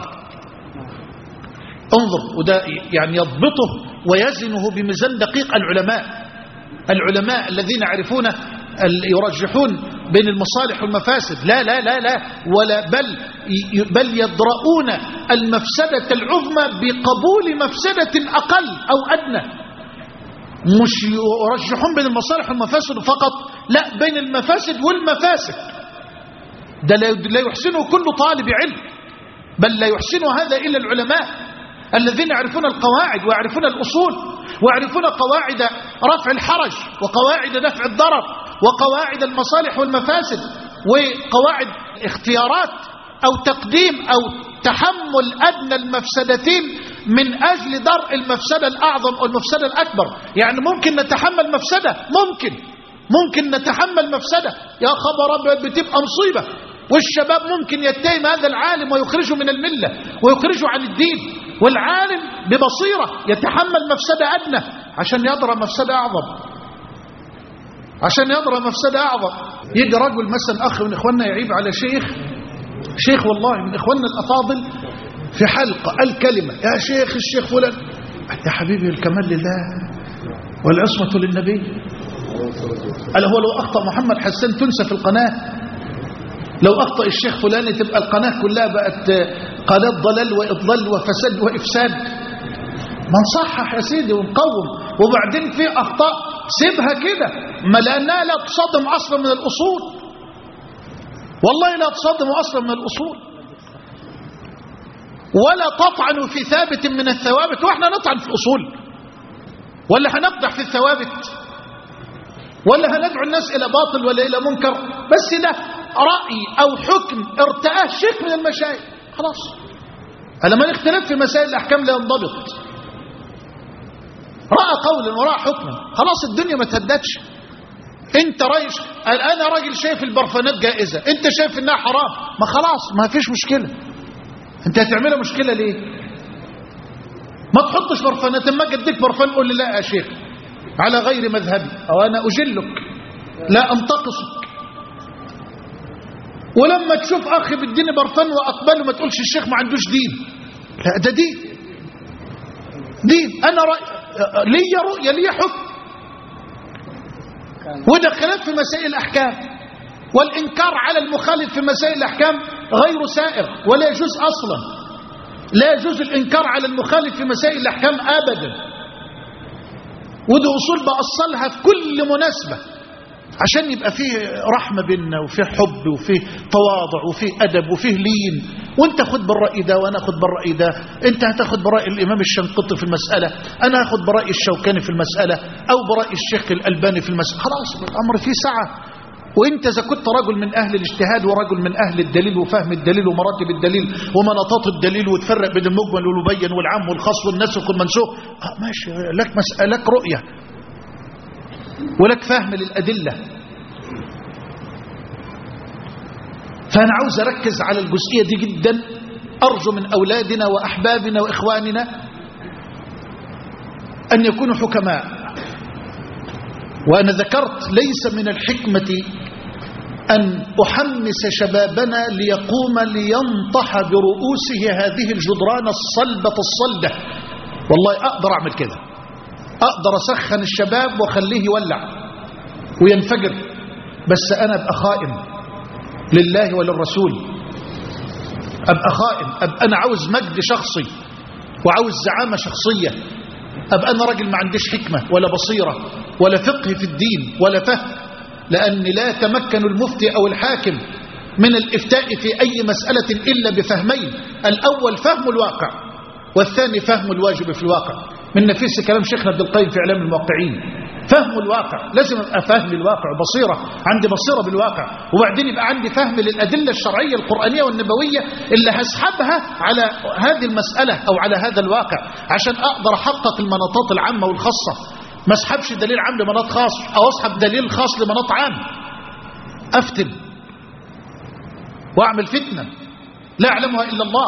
انظر، وده يعني يضبطه ويزنه بميزان دقيق العلماء العلماء الذين يعرفون يرجحون بين المصالح والمفاسد. لا لا لا لا ولا بل بل يدرؤون المفسدة العظمى بقبول مفسدة أقل أو أدنى. مش يرجحون بين المصالح والمفاسد فقط، لا، بين المفاسد والمفاسد. ده لا يحسنه كل طالب علم، بل لا يحسن هذا إلا العلماء الذين يعرفون القواعد ويعرفون الأصول ويعرفون قواعد رفع الحرج وقواعد دفع الضرر وقواعد المصالح والمفاسد وقواعد اختيارات أو تقديم أو تحمل أدنى المفسدتين من أجل درء المفسدة الأعظم أو المفسدة الأكبر. يعني ممكن نتحمل مفسدة، ممكن ممكن نتحمل مفسدة، يا خبر بتبقى مصيبة، والشباب ممكن يتهم هذا العالم ويخرجه من الملة ويخرجه عن الدين، والعالم ببصيرة يتحمل مفسدة أدنى عشان يضرب مفسدة أعظم عشان يضرب مفسدة أعظم. يجي رجل مثلا أخ من إخواننا يعيب على شيخ شيخ والله من إخواننا الأفاضل في حلقة قال كلمة: يا شيخ الشيخ فلان. يا حبيبي، الكمال لله والعصمة للنبي. قال: هو لو أخطأ محمد حسان تنسى في القناة؟ لو أخطأ الشيخ فلان تبقى القناة كلها بقت قناة ضلال وإضلال وفساد وإفساد؟ ما نصحح يا سيدي ونقوم، وبعدين في أخطاء سيبها كده، ما لأنها لا تصادم أصلا من الأصول، والله لا تصادم أصلا من الأصول، ولا تطعن في ثابت من الثوابت. وإحنا نطعن في الأصول ولا هنقدح في الثوابت ولا هندعو الناس إلى باطل ولا إلى منكر؟ بس ده رأي أو حكم ارتأه شيخ من المشايخ، خلاص. لما نختلف في مسائل الأحكام لا ينضبط، رأى قولا ورأى حكما، خلاص الدنيا ما تهدتش. انت رايش، انا راجل شايف البرفانات جائزة، انت شايف انها حرام، ما خلاص ما فيش مشكلة. انت هتعملها مشكلة ليه؟ ما تحطش برفانات، اما اجي اديك برفان قول لي لا يا شيخ على غير مذهبي، او انا اجلك لا انتقصك. ولما تشوف اخي بالدين برفان واقبله ما تقولش الشيخ ما عندوش دين، لا ده دين دين. انا رأي لي رؤية لي حكم، وده خلاف في مسائل الأحكام، والإنكار على المخالف في مسائل الأحكام غير سائر ولا يجوز أصلا. لا يجوز الإنكار على المخالف في مسائل الأحكام أبدا، وده أصول بأصلها في كل مناسبة عشان يبقى فيه رحمة بيننا وفيه حب وفيه تواضع وفيه أدب وفيه لين. وانت خد بالرأي ده وانا اخد بالرأي ده، انت هتاخد برأي الإمام الشنقطي في المسألة، انا هاخد برأي الشوكاني في المسألة، او برأي الشيخ الألباني في المسألة، خلاص الأمر فيه سعة. وانت اذا كنت رجل من أهل الاجتهاد ورجل من أهل الدليل وفهم الدليل ومراتب الدليل ومناطات الدليل وتفرق بين المجمل والمبين والعام والخاص والناسخ والمنسوخ، آه ماشي، لك مسألة، لك رؤية ولك فهم للأدلة. فأنا عاوز أركز على الجزئية دي جدا، أرجو من أولادنا وأحبابنا وإخواننا أن يكونوا حكماء. وأنا ذكرت ليس من الحكمة أن أحمس شبابنا ليقوم لينطح برؤوسه هذه الجدران الصلبة الصلدة، والله أقدر أعمل كده، أقدر أسخن الشباب وخليه يولع وينفجر، بس أنا أبقى خائن لله وللرسول، أبقى خائن، أبقى أنا عاوز مجد شخصي وعاوز زعامة شخصية، أبقى أنا راجل ما عنديش حكمة ولا بصيرة ولا فقه في الدين ولا فهم، لأن لا يتمكن المفتي أو الحاكم من الإفتاء في أي مسألة إلا بفهمين، الأول فهم الواقع والثاني فهم الواجب في الواقع. من نفس كلام شيخنا عبد القيم في إعلام الموقعين، فهم الواقع، لازم أبقى فهم الواقع وبصيرة، عندي بصيرة بالواقع، وبعدين يبقى عندي فهم للأدلة الشرعية القرآنية والنبوية اللي هسحبها على هذه المسألة أو على هذا الواقع عشان أقدر أحقق المناطات العامة والخاصة. ما اسحبش دليل عام لمناط خاص أو أسحب دليل خاص لمناط عام، أفتن وأعمل فتنة لا يعلمها إلا الله.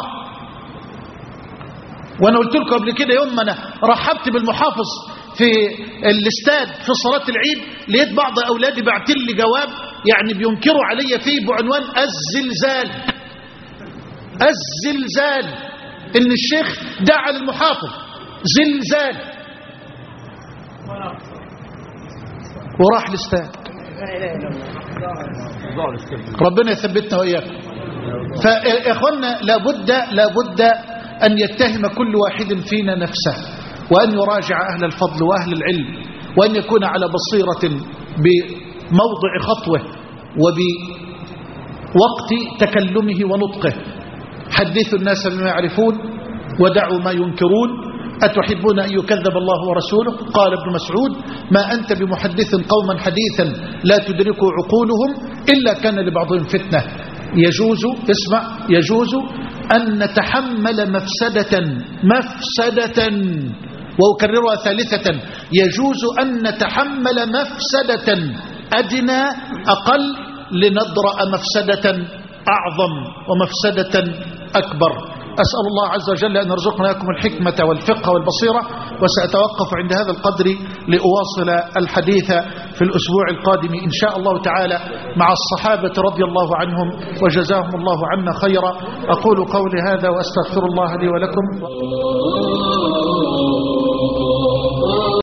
وأنا قلت لكم قبل كده يوم ما أنا رحبت بالمحافظ في الاستاد في صلاة العيد، لقيت بعض أولادي بعتل لي جواب يعني بينكروا علي فيه بعنوان الزلزال. الزلزال إن الشيخ دعا للمحافظ زلزال وراح الاستاد. ربنا يثبتنا وإياكم. فإخواننا لابد لابد أن يتهم كل واحد فينا نفسه، وأن يراجع أهل الفضل وأهل العلم، وأن يكون على بصيرة بموضع خطوه وبوقت تكلمه ونطقه. حدثوا الناس بما يعرفون ودعوا ما ينكرون، أتحبون أن يكذب الله ورسوله؟ قال ابن مسعود: ما أنت بمحدث قوما حديثا لا تدرك عقولهم إلا كان لبعضهم فتنة. يجوز، اسمع، يجوز أن نتحمل مفسدة مفسدة وأكررها ثالثة، يجوز أن نتحمل مفسدة أدنى أقل لندرأ مفسدة أعظم ومفسدة أكبر. أسأل الله عز وجل أن يرزقنا لكم الحكمة والفقه والبصيرة. وسأتوقف عند هذا القدر لأواصل الحديث في الأسبوع القادم إن شاء الله تعالى مع الصحابة رضي الله عنهم وجزاهم الله عنا خيرا. أقول قولي هذا وأستغفر الله لي ولكم.